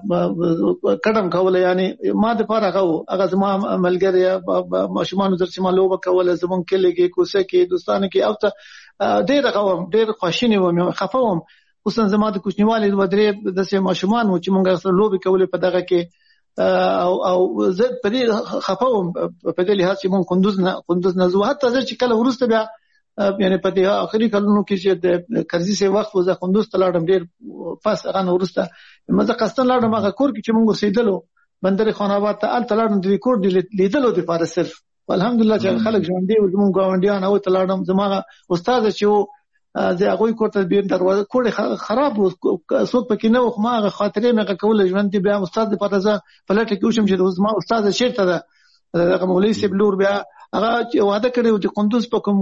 قدم کوله یعنی ما د پاره هغه زما ملګری ماشومان در چې ما لوبه کوله زمون کلیږي کوسه کې دوستانه کې او ته ډېر خوشینه وم خفوم خصوصا زما د کوچنیوالي ودرې د ماشومان چې موږ سره لوبه کوله په دغه کې او زه په دې خفوم په دې لحاظ چې موږ کندوز نه زو حتی چې کله ورسته بیا یعنی په دې اخري کلونو کې چې د کرزي سي وخت وزه کندوز ته لاړم ډېر پاس هغه ورسته مزه قصتن لاړم هغه کور کې چې موږ اوسېدلو بندر خان آباد ته ال تلاړم د ریکورډ لیدلو د پاره صرف الحمدلله چې خلک ژوند دی زموږ ګاونډیان او تلاړم زموږ استاد چې زه هغه کوته به دروازه کوړه خراب څوک پکې نه خو ما هغه خاطرې مې کول ژوند دی بیا استاد په پاره پلټ کې وشم چې زما استاد شیرته ده هغه مولوی سبلور بیا هغه وعده کړی و چې کندوز په کوم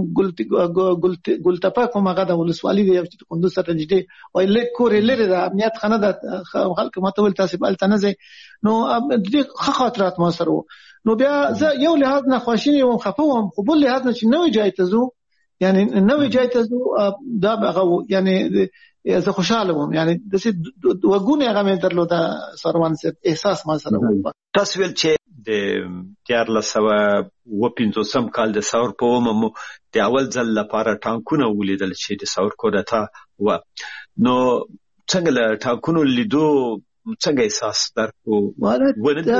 ګلتپا کوم هغه د ولسوالۍ دی چې کندوز سره نږدې او لیکورې لري د امنیت خانه د خلک متول تاسو بل تنزه نو د خاطرات ما سره نو بیا زه یو لحاظ نه خوشینه وم خفوم خو بل لحاظ نه چې نوې ځای ته زو یعنی نوې ځای ته زو دا هغه یعنی زه خوشاله وم یعنی د څه وګونه هغه مې درلوده سروان سره احساس ما سره و. تاسو ول چې د 1450 کال د ثور په ومو د اول ځل لپاره ټانکونه ولیدل چې د ثور کودتا و نو څنګه له ټانکونو لیدو څنګه احساس درکو ولته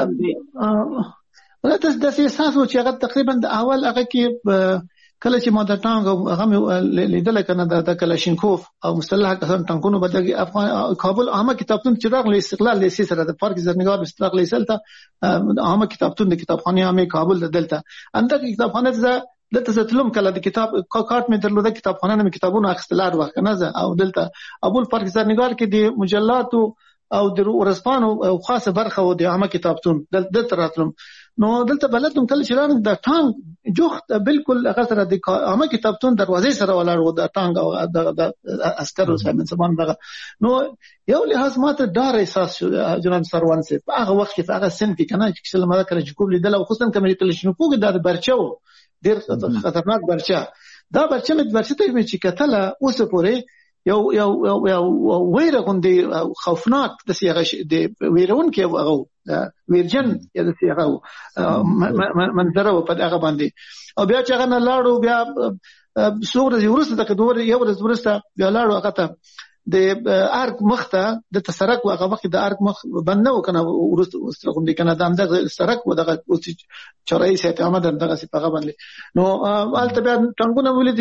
د احساس و چې هغه تقریبا د اول هغه کې کله چې ما د ټانک هغه لیدل کنه د کلاشینکوف او مسلح کسان ټانکونو بدلګي افغان کابل عامه کتابتون چراغ له استقلال لیسي سره د پارک زرنګار استقلال لیسلته عامه کتابتون د کتابخانه عامه کابل دلته انده کتابخانه دلته ستلم کله د کتاب کارت مې درلوده کتابخانه مې کتابونه اخستلار وخت نه او دلته ابو پارک زرنګار کې د مجلات او د ورسپانو خاصه برخه و د عامه کتابتون دلته راتلم نو دلته بلدم کله چې رانه د ټانک جوخت بالکل هغه سره د عامه کتابتون دروازې سره ولاړ و د ټانک او د عسکرو سره منځبان دغه نو یو لحاظ ماته ډار احساس شو جناب سروان سي په هغه وخت کې هغه سن کې کنه چې څلمه کله چې کوم لیدل او خصوصا کوم لیدل شنو کوګ د برچو ډیر خطرناک برچا دا برچا مې برچته مې چې کتله اوس پورې یو ویره غوندي خوفناک د سیغه د ویرون کې هغه ویرجن یا د سیغه منظره په هغه باندې او بیا چې هغه نه لاړو بیا څوره ورسته د کډور یو ورځ ورسته بیا لاړو هغه ته د ارګ مخته د تسرک واغه وخت د ارګ مخ بند نه وکنه ورسته کوم د کنه د سرک و دغه چرای سیت احمد دغه سپغه باندې نو البته بیا ټنګونه ولید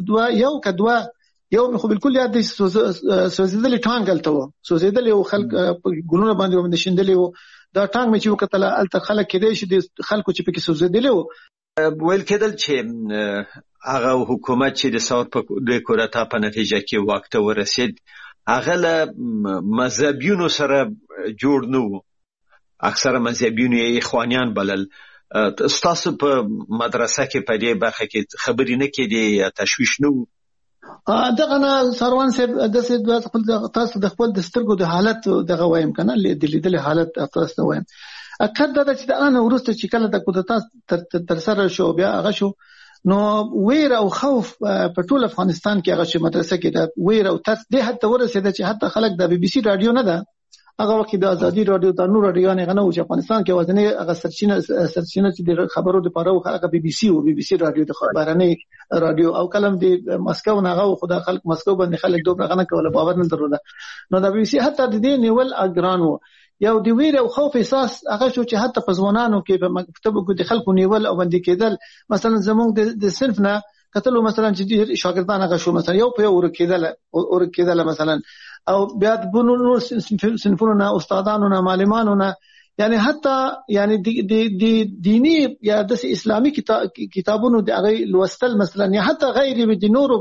یو خو بالکل یاد دي سوزیدل ټانګل ته سوزیدل یو خلک ګلونه باندې شیندل یو دا ټانګ مې چې وکتل البته خلک کې دي چې خلکو چې پکې سوزیدل ویل کېدل چې هغه حکومت چې د ساوت په کورتا په نتیجه کې واک ته ورسید هغه له مذهبیونو سره جوړ نه وو اکثره مذهبیون یې اخوانیان بلل تاسو په مدرسه کې په دې برخه کې خبرې نه کېدې تشویش نه وو دغه نه سروان صاحب د خپل تاسو د خپل د سترګو د حالت دغه وایم کنه د لیدل حالت تاسو وایم اکد دا چې د ان ورسته چې کله د کودتا تر سره شو بیا هغه شو نو ویر او خوف په ټول افغانستان کې هغه چې مدرسه کې د ویر او تاسو د حتی ورسېده چې حتی خلک د بي بي سي رادیو نه ده هغه وخت د ازادي رادیو د نور رادیو نه غنو چې افغانستان کې وزنه هغه سرچینه چې د خبرو لپاره هغه بي بي سي رادیو د خبرانه رادیو او کلم د مسکو نه هغه خدای خلک مسکو باندې خلک دوه غنه کوله باور نه درلوده نو د بي بي سي حتی د دې نیول اګران وو یو د ویر او خوف احساس هغه شو چې حتی په ځوانانو کې په مکتبو کې د خلکو نیول او باندې کېدل مثلا زموږ د صنف نه کتلو مثلا چې شاګردان هغه شو مثلا یو په ور کېدل مثلا او بیا د بنو صنفونو نه استادانو نه معلمانو نه یعنی حتی یعنی د دینی یا د اسلامي کتابونو د هغه لوستل مثلا یا حتی غیر د نورو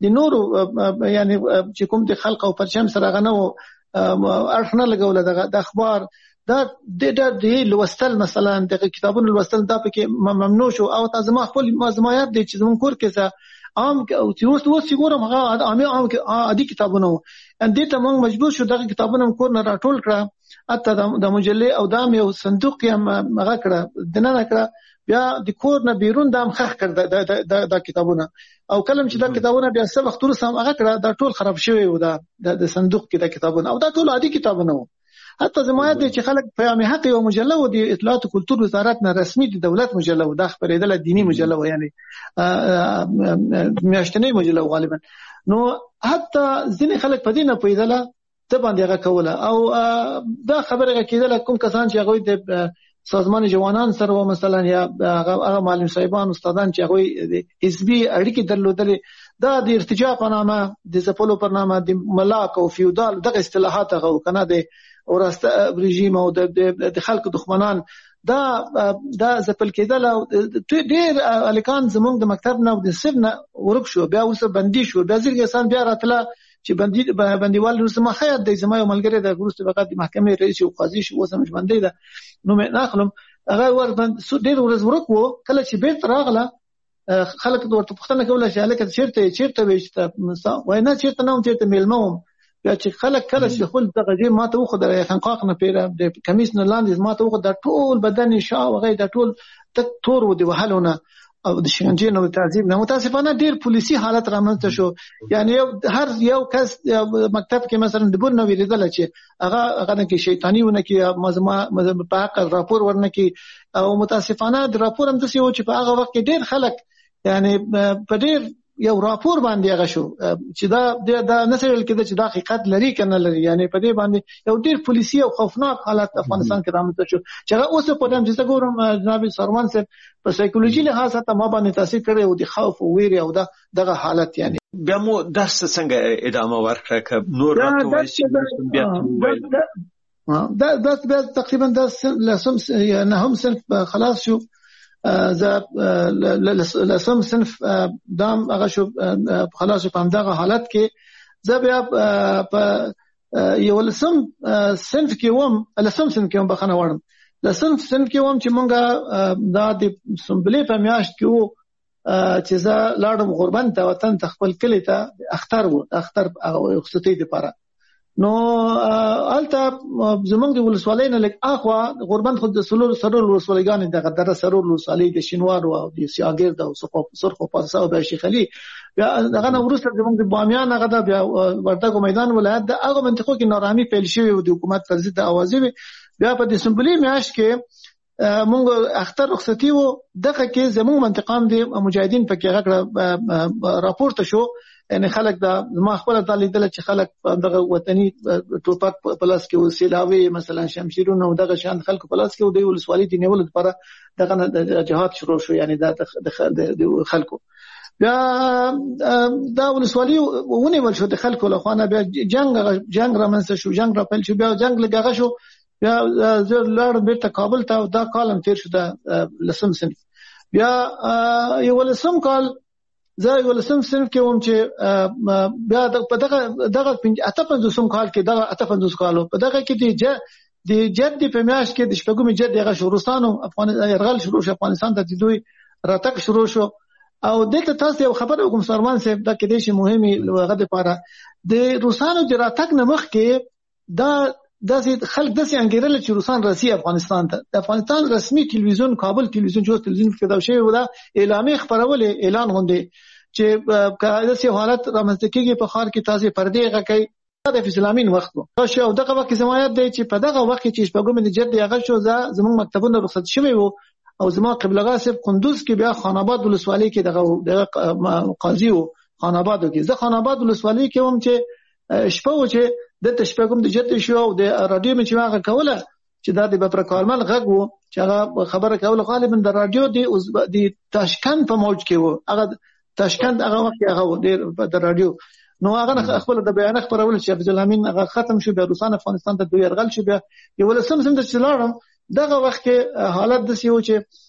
یعنی چې کوم د خلق او پرچم سره غنو ارخنه لګول د اخبار دا د لوستل مثلا د کتابونو لوستل دا پکې ممنوع شو او تاسو ما خپل مزمایات د چې زمون کور کې عام او چې اوس ګورم هغه عام عادي کتابونه اندې ته موږ مجبور شو دغه کتابونه کور نه راټول کړه حتی د مجلې او د یو صندوق یې هغه کړه دنه کړه بیا د کور نه بیرون د مخخ کړ د کتابونه او کلم چې د کتابونه بیا څه وخت ورسم هغه کړه دا ټول خراب شوی و د صندوق کې د کتابونه او دا ټول عادي کتابونه و حتی زموږ د چې خلک په عامه حق یو مجله و د اطلاعات او کلتور وزارت نه رسمي د دولت مجله و د خبرېدل دینی مجله و یعنی میاشتنی مجله غالبا نو حتی ځینې خلک په دې نه پوهېدل ته باندې هغه کوله او دا خبره کېدله کوم کسان چې هغه د سازمان جوانان سره و مثلا یا هغه معلم صاحبان استادان چې هغه د حزبي اړیکې درلودلې دا د ارتجاع په نامه د زپلو په نامه د ملاک او فیودال دغه اصطلاحات هغه کنه د ورسته رژیم او د خلکو دښمنان دا زپل کېدل او ډېر الکان زموږ د مکتب نه او د سب نه ورک شو بیا اوس بندي شو بیا ځکه بیا راتله چې بندیوال نو ما خیاط د زما یو ملګری د ګروست فقط د محکمې رئیس او قاضي شو اوس هم ژوندی ده نو مې ناخلم هغه وربند ډېر ورځ ورک وو کله چې بیرته راغله خلک ورته پوښتنه کوله چې الکه چیرته وېشته وای نه چیرته نه چیرته میلمه بیا چې خلک کله چې خپل دغه جې ماته وخو د خنقاق نه پیره د کمیس نه لاندې ماته وخو د ټول بدن شا وغه د ټول تک تور و دی وهلونه او د شکنجې نو تعذيب نه متاسفانه ډیر پولیسي حالت رامنځته شو یعنی هر یو کس مکتب کې مثلا د بور نو ویریدل چې هغه نه کې شیطانی ونه کې مزما په حق راپور ورنه کې او متاسفانه د راپور هم د سیو چې په هغه وخت کې ډیر خلک یعنی په ډیر یو راپور باندې هغه شو چې دا نسل کې چې دا حقیقت لري کنه لري یعنی په دې باندې یو ډیر پولیسي او خوفناک حالت افغانستان کې رامنځته شو چې هغه اوس په دې چې ګورم جناب سروان صاحب په سایکولوژي له خاصه ته ما باندې تاثیر کړی او د خوف او ویره او دغه حالت یعنی بیا مو درس څنګه ادامه ورکړه نور راته بیا تقریبا لسم نه هم صنف خلاص شو لسم صنف دام هغه شو خلاص په همدغه حالت کې زه بیا په یو لسم صنف کې وم بخنه وړم لسم صنف کې وم چې مونږه دا د سمبلې په میاشت کې وو چې زه لاړم غربت ته وطن ته خپل کلی ته اختر رخصتۍ لپاره نو البته زمونږ د ولسوالۍ نه لکه اخوا غربت خود د سرور ولسوالیګان دغه در سرور ولسوالۍ د شینوار او د سیاګرد او سرخو پاسه او د شیخ علي بیا دغه نو ورسره زمونږ د بامیان هغه د بیا ورتګو میدان ولایت د هغه منطقو کې نارامي پیل شوی او د حکومت پر ضد اوازې بیا په دسمبر میاشت کې مونږ اختر رخصتي وو دغه کې زموږ منطقام دي مجاهدین پکې غکړه راپورته شو یعنی خلک دا ما خپل لیدل چې خلک دغه وطني ټوپک پلاس کې وسیلاوي مثلا شمشیرونه او دغه شان خلک پلاس کې د ولسوالۍ دی نیول لپاره دغه جهاد شروع شو یعنی دا د خلکو بیا دا ولسوالۍ ونیول شو د خلکو له خوانه بیا جنگ رامنځته شو جنگ را پیل شو بیا جنگ لګغه شو بیا زه لاړم بیرته کابل ته دا کالم تیر شو د لسم صنف بیا یو لسم کال زه یو لسم صنف کې وم چې بیا په دغه 58 کال کې دغه 58 کالو په دغه کې د جد په میاشت کې د شپږمې جد هغه شروستانو يرغل شروع شو افغانستان ته د دوی راتګ شروع شو او دلته تاسو یو خبر وکم سرمان صاحب دا کې د شي مهمه لغه لپاره د روسانو د راتګ نمخ کې دا داسې خلک داسې انګیرل چې روسان راسي افغانستان ته د افغانستان رسمي ټلویزیون کابل ټلویزیون جو ټلویزیون کې دا شی ودا اعلانې خبرول اعلان غونډه چې کله حالت رامنځته کیږي په خار کې تاسو پردې غکې د اسلامین وخت وو شو دغه وخت زمایت دی چې په دغه وخت کې شپږم د جد هغه شو زموږ مکتبونه رخصت شوی وو او زما قبلغه صاحب قندوز کې بیا خان آباد ولسوالۍ کې دغه قاضي وو خان آباد کې زه خان آباد ولسوالۍ کې هم چې شپه و چې د تشپګم د جد شو او د رادیو مې چې هغه کوله چې دا د بپر کارمل غږ وو چې هغه خبره کوله غالبا د رادیو د تاشکند په موج کې وو هغه تاشکند هغه وخت هغه د رادیو نو هغه خپل د بیان خبرول چې عبد الامین هغه ختم شو بیا روسان افغانستان ته دوی يرغل شو بیا یو لسم سم د چلارم دغه وخت کې حالت د سیو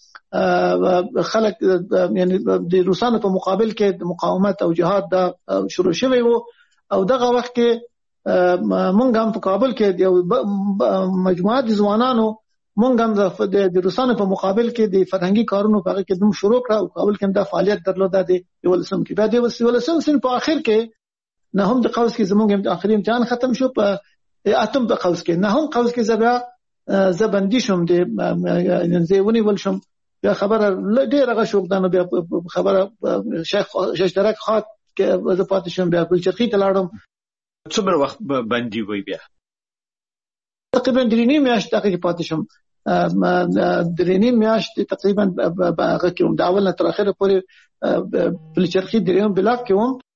چې خلک یعنی د روسانو په مقابل کې د مقاومت او جهاد دا شروع شوی وو او دغه وخت کې مونږ هم په کابل کې یو مجموعه د ځوانانو مونږ هم د روسانو په مقابل کې د فرهنګي کارونو په هغه کې دوم شروع کړ او کابل کې د فعالیت درلوده د یو لسم کې بیا د یو لسم سن په اخر کې نه هم د قوس کې زمونږ اخري امتحان ختم شو په اتم د قوس کې نه هم قوس کې زبندي شوم د زیونی ول شوم بیا خبره ډیره غشوقدانه بیا خبره شیخ درک خاط کې زه پاتې شوم بیا بل چرخي ته لاړم څومره وخت باندې وای بیا تقریبا درې میاشتې کې پاتې شوم درې میاشتې تقریبا هغه کې د اول تر اخره پورې بل چرخي درېم بلاک کې وم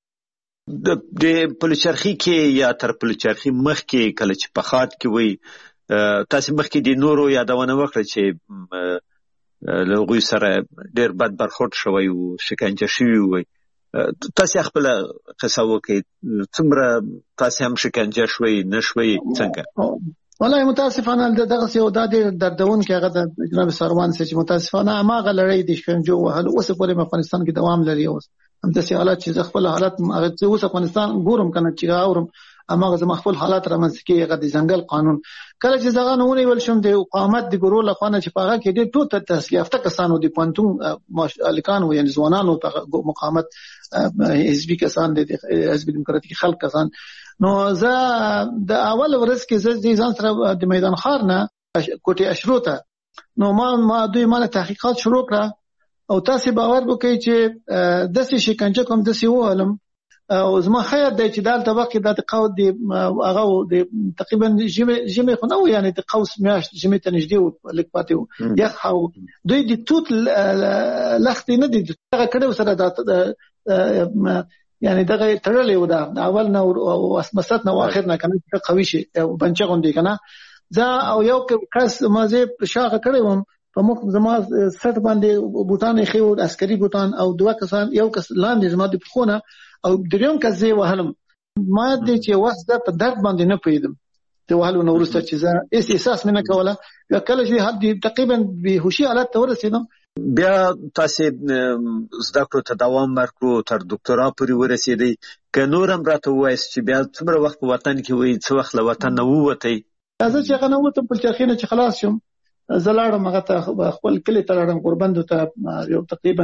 د پلچرخي کې یا تر پلچرخي مخ کې کله چې په خاط کې وي تاسو مخ کې د نورو یادونه وکړه چې لغوی سره ډېر بد برخورد شوی او شکنجه شوی وي تاسو خپل قصه وکړئ څومره تاسو هم شکنجه شوی نشوي څنګه والله متاسفانه دغه یو د دردون کې هغه د جناب سروان سره چې متاسفانه ما غلړې د شکنجو وهل اوس په افغانستان کې دوام لري اوس هم د حالات چې خپل حالات هغه اوس افغانستان ګورم کنه چې اورم اما زما خپل حالات رامنځته کیږي هغه د ځنګل قانون کله چې زغه نونه ول شم د مقاومت د ګرو لخوانه چې پاغه کې د ټوټه تحصیل یافته کسانو د پونتون الکان و یعنی ځوانانو په مقاومت حزبي کسان د حزب دیموکراتیک خلک کسان نو زه د اول ورځ کې زه ځان سره د میدان خار نه کوټه اشروته نو ما دوی مال تحقیقات شروع کړه او تاسو باور وکړئ چې د شکنجه کوم د سیو علم او زما خیر دی چې دالته وخت د قود دی هغه د تقریبا جمع خو نو یعنی د قوس میاشت جمع ته نږدې لیک پاتې یخ دوی د توت لخت نه دي هغه کړه سره د یعنی دغه تړلې و دا اول نو او اسمست نو اخر نه کنه قوي شي بنچ غوندي کنه ځا او یو کس مازه شاغه کړم په مخ زما سټ باندې بوتان خو عسکري بوتان او دوه کسان یو کس لاندې زما د خونه او دریم کس زه وهلم ما دې چې واسطه په درد باندې نه پیدم ته وهلو نو ورسته چې زه احساس مې نه کوله یا کله چې حد تقریبا به هوشي حالت ته ورسېدم بیا تاسو زده کړو ته دوام ورکړو تر ډاکټرا پورې ورسېدی که نورم راته وایي چې بیا څومره وخت په وطن کې وای څو وخت له وطن نه ووتی زه چې هغه نه وته په چرخینه چې خلاص شم زلاړم هغه ته خپل کلی ته لاړم قرباندو ته یو تقریبا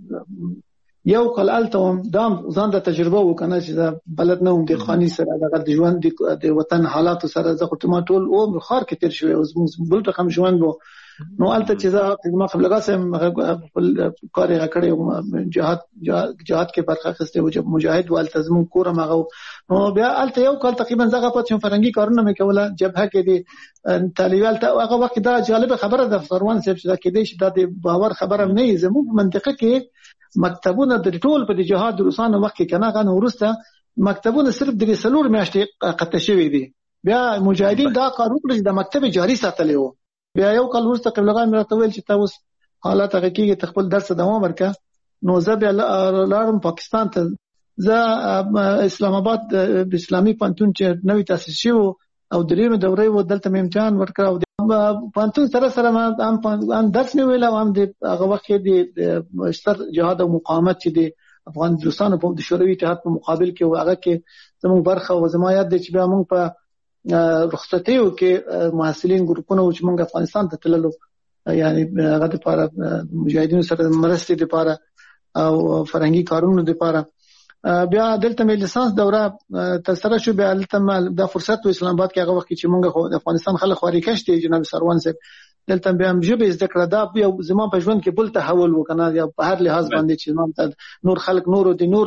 یو کال تم دام ځان د تجربه وکنه چې بلد نه هم د خاني سره د ژوند د وطن حالات سره زه ټول او خار کې تیر شوی او بل رقم ژوند وو نو الته چې ما قبل لګاسم کار یې کړی جهاد کې برخه اخیسته او مجاهد والتزم کورم هغه نو بیا الته یو کال تقریبا زغه پاتې فرنګي کارونه مې کوله جبهه کې دي طالبان ته هغه وخت دا جالب خبره ده سروان صاحب چې دا کې دي چې دا د باور خبره نه زموږ منطقه کې مکتبونه د ټول په جهاد روسانو وخت کې کنه غن ورسته مکتبونه صرف د سلور میاشتې قطع شوی دي بیا مجاهدین دا قانون کړی د مکتب جاری ساتلی وو بیا یو کال وروسته قبلغان مې راته ویل چې تاسو حالات هغه کې خپل درس دوام ورکړه نو زه بیا لارم پاکستان ته زه اسلام آباد د اسلامي پانتون چې نوې تاسیس شو او درېمه دوره و دلته مې امتحان ورکړ او پانتون سره ما هم درس مې ویل او هم د هغه وخت د ستر جهاد او مقاومت چې د افغان دوستانو په شوروي اتحاد په مقابل کې هغه کې زموږ برخه او زمایات د چې بیا موږ په رخصتیو کې محصلین ګروپونه چې موږ افغانستان ته تللو یعنی هغه لپاره مجاهدینو سره مرستې لپاره او فرهنګي کارونو لپاره بیا دلته مې لیسانس دوره تر سره شو بیا دلته د فرصت په اسلام آباد کې هغه وخت چې موږ د افغانستان خلک خوري کشته جناب سروان صاحب دلته بیا هم ژبه زده کړه دا یو زموږ په ژوند کې بل تحول وکنه یا په هر لحاظ باندې چې زموږ نور خلک نور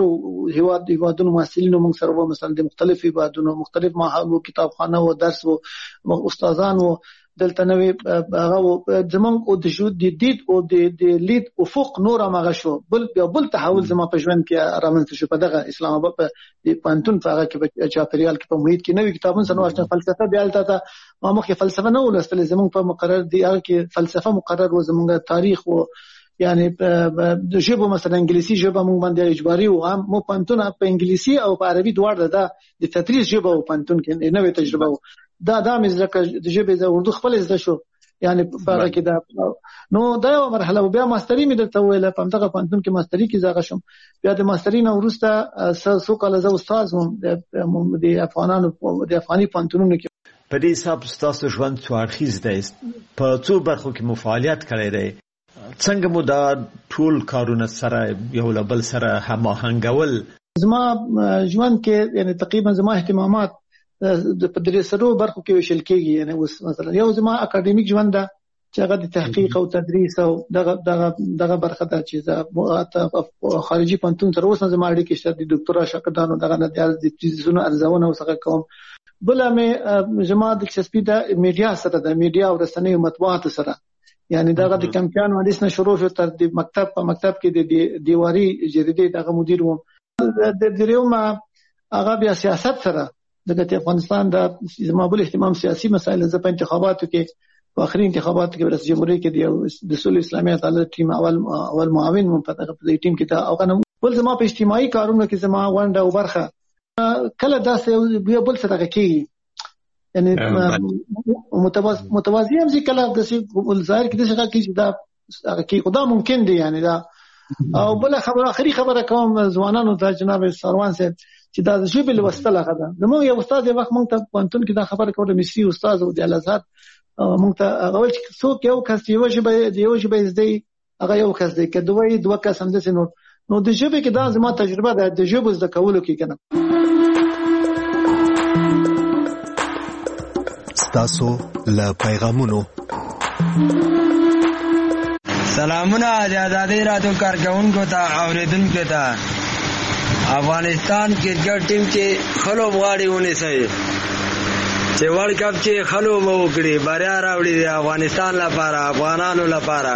هیوادونو محصلینو موږ سره مثلا د مختلف هیوادونو مختلف معهد کتابخانه او درس او استادان او دلته نوې هغه زموږ او د شو د دید او د لید افق نور هغه شو بل تحول زموږ په ژوند کې رامنځته شو په دغه اسلام آباد په پانتون هغه کې په چاپریال کې په محیط کې نوې کتابونه سره آشنا فلسفه بیا البته ما مخکې فلسفه نه ولستل زموږ په مقرر دی هغه کې فلسفه مقرر و زموږ تاریخ او یعنی د ژبه مثلا انګلیسي ژبه موږ باندې اجباري او هم مو پانتون په انګلیسي او په عربي دواړه ده د تدریس ژبه او پانتون کې نوې تجربه دا مې ځکه د ژبې د اردو خپل زده شو یعنی په هغه کې دا نو دا یو مرحله بیا ماستری مې درته ویله په دغه پانتون کې ماستری کې ځای شم بیا د ماستری نه وروسته سو کال زه استاد وم د افغانانو د افغاني پانتونونو کې په دې حساب تاسو ژوند څو اړخیز دی په څو برخو کې فعالیت کړی دی څنګه مو دا ټول کارونه سره یو له بل سره هماهنګول زما ژوند کې یعنی تقریبا زما اهتمامات په درسرو برخو کې وشل کېږي یعنی مثلا یو زما اکیډمیک ژوند ده چې هغه د تحقیق او تدریس او دغه برخه ده چې خارجي پانتون تر اوسه زما اړیکې شته د ډاکټرا شاګردانو دغه نه د تیزونو ارزونه وسغه کوم بل مې زما د چسپی د میډیا سره د میډیا او رسنیو مطبوعات سره یعنی دغه د کمپیان وادیس نه شروع شو تر د مکتب کې د دیواري جریدې دغه مدیر وم د دریوم هغه بیا سیاست سره دغه افغانستان د زمابل اهتمام سیاسي مسایل ز په انتخاباتو کې په اخري انتخاباتو کې رئیس جمهوریت کې د سول اسلامي عدالت ټیم اول معاون مو په دغه ټیم کې دا او کنه بل زما په اجتماعي کارونو کې زما ونده او برخه کله داسې بیا بل څه دغه کېږي یعنی متوازی هم ځکه کله د ظاهر کې د څه کې دا کې خدا ممکن دی یعنی دا او بل خبره اخري خبره کوم ځوانانو ته جناب سروان صاحب چې دا ژبه لوستل هغه زموږ یو استاد یو وخت مونږ ته پانتون کې دا خبره کوله مصری استاد او د الازهر مونږ ته هغه چې څوک یو کس یو ژبه زده هغه یو کس دی که دوه کس هم دي نو د ژبه کې دا زما تجربه ده د ژبه زده کولو کې کنه تاسو له پیغامونو سلامونه د آزادۍ رادیو کارکونکو ته اوریدونکو ته افغانستان کرکټ ټیم کې خلوب غاړي ونیسي چې ورلد کپ کې خلوب وکړي بریا راوړي د افغانستان لپاره افغانانو لپاره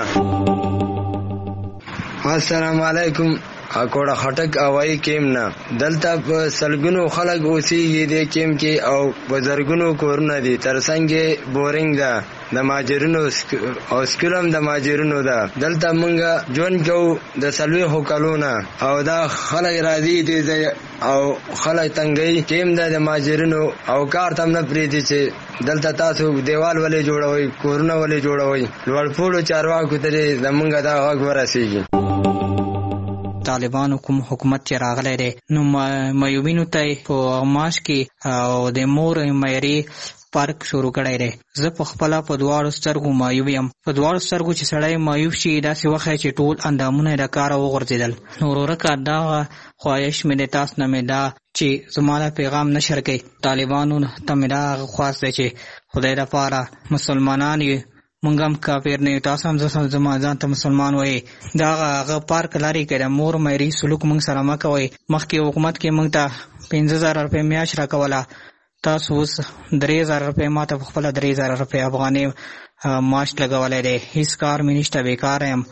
السلام علیکم اکوړه خټک اوای کېم نه دلته په سلګونو خلک اوسېږي د کېم کې او بزرګونو کورونه دي ترڅنګ بورینګ ده د ماجرونو او سکولم د ماجرونو ده دلته مونږه جون کو د سلوي هوکلونه او دا خلک راځي دي او خلک تنګي کېم ده د ماجرونو او کار تم نه پریدي چې دلته تاسو دیوال ولې جوړوي کورونه ولې جوړوي لوړپوړو چارواکو ته زمونږه دا غږ ورسیږي طالبانو کوم حکومت چې راغلی دی نو مایوبینو ته په ماش کې او د مور مېری پارک شروع کړی دی زه په خپل په دواړو سترګو مایوب یم په دواړو سترګو چې سړی مایوب شي داسې وخت چې ټول اندامونه د کار وغورځېدل نو ورکه دا خواهش مې د تاسو نه مې دا چې زما پیغام نشر کړئ طالبانو ته مې دا خواست دی چې خدای لپاره مسلمانان مونږ هم کافر نه یو، تاسو هم زما ځان ته مسلمان وایي. دا هغه پارک لري که د مور مېري سلوک مونږ سره مه کوئ. مخکې حکومت کې مونږ ته 50,000 روپۍ میاشت راکوله، تاسو اوس 3,000 روپۍ ما ته په خپله 3,000 روپۍ افغانۍ معاش لګولی دی. هېڅ کار مې نشته، بېکاره یم.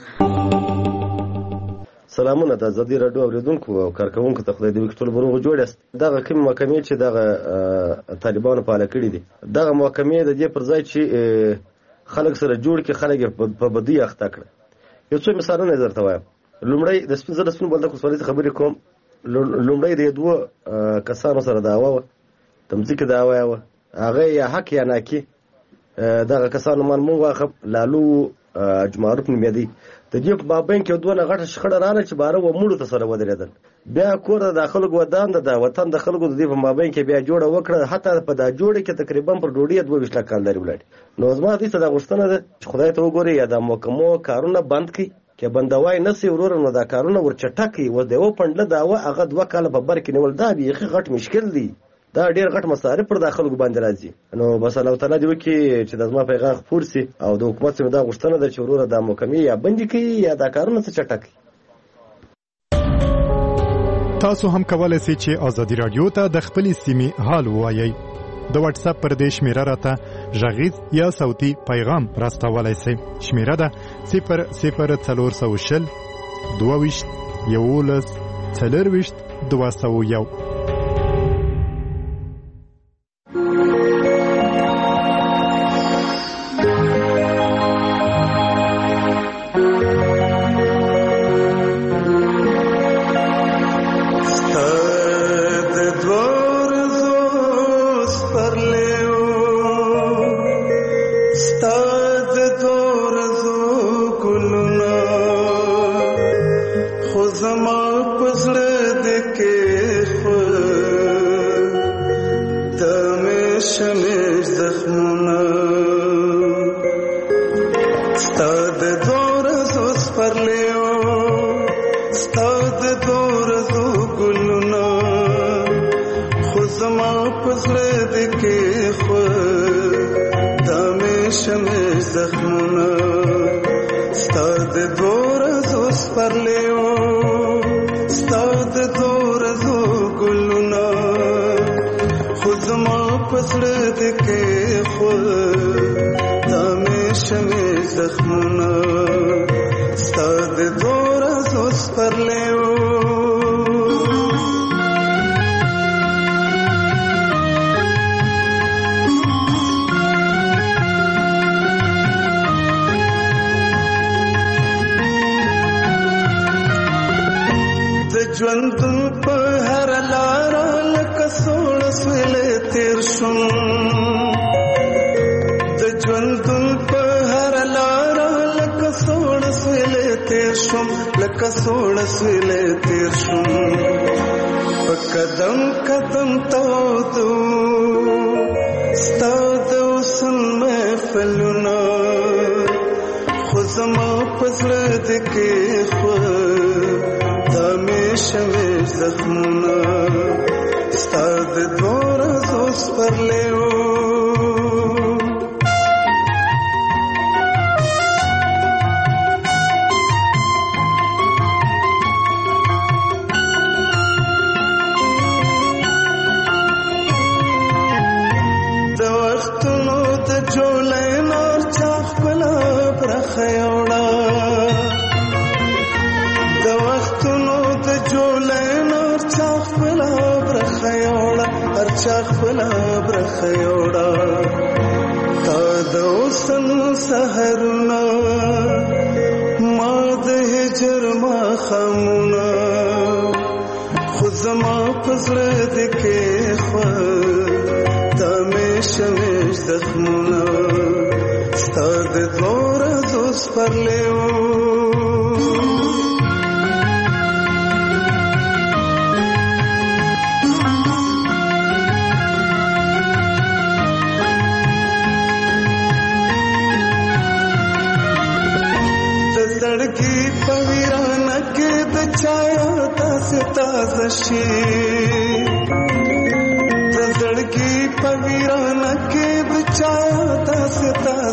سلامونه د ازادي راډیو اورېدونکو او کارکوونکو ته خدای دې وکړي ټول به روغ جوړ یاست. دغه کومې محکمې چې دغه طالبانو فعاله کړي دي، دغه محکمې د دې پر ځای چې خلک سره جوړ کړي، خلک یې په بدۍ اخته کړه. یو څو مثالونه یې درته وایم. لومړی د زه د سپین بولدک ولسوالۍ څخه خبرې کوم. لومړی د 2 کسانو سره دعوه وه، د مځکې دعوه یې وه. هغه یا حق یا ناکي دغه کسانو مالمون واخب لالو جمعروف نومېدی. د دې په مابین کې دونه غټه شخړه راغله چې باره و مړو ته سره ودرېدل. بیا کور د خلکو ودان د وطن د خلکو د دې په مابین کې بیا جوړه وکړه. حتی په دا جوړه کې تقریبا پر ډوډۍ 22 لک کالداري ولاړ. نو زما دې څه دا غوښتنه ده چې خدای ته وګوري یا د محکمو کارونه بند کړي، کې بندوای نه سي ورور نو دا کارونه ورچټکي و دیو پندله دا و هغه 2 کال په بر کې نیول. دا بیخي غټ مشکل دی، دا ډیر غټ مصارف پر داخلو باندې راځي. نو بس الله تعالی دې وکړي چې د زما پیغام خپور سي او د حکومت څخه دا غوښتنه ده چې وروره د محکمې یا بندي کړي یا دا کارونه څه چټکي. تاسو هم کولای شئ چې ازادي رادیو ته د خپلې سیمې حال ووایئ. د واتس اپ پر دې شمیره راته غږیز یا صوتي پیغام راستولای شئ. شمیره ده 00420 22 11 40 201.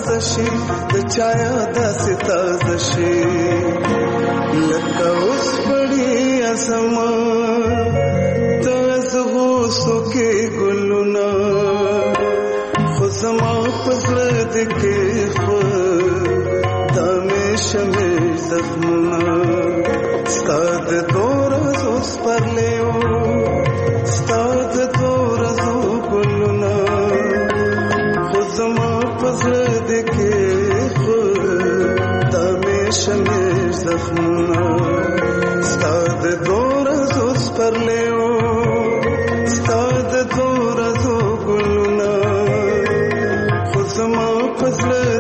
تازه شي د چایا داسې تازه شي لکه اوس پړی اسما تازه سوکې ګلونه خو زما پزړه دې کې خو دا مې شمې زخمونه ستا د دورزو سپرلیو ستا د دورزو ګلونه خو زما پزړه دې کې خو دا مې شمې زخمونه ستا د دورزو سپرلیو ستا د دورزو ګلونه خو زما پزړه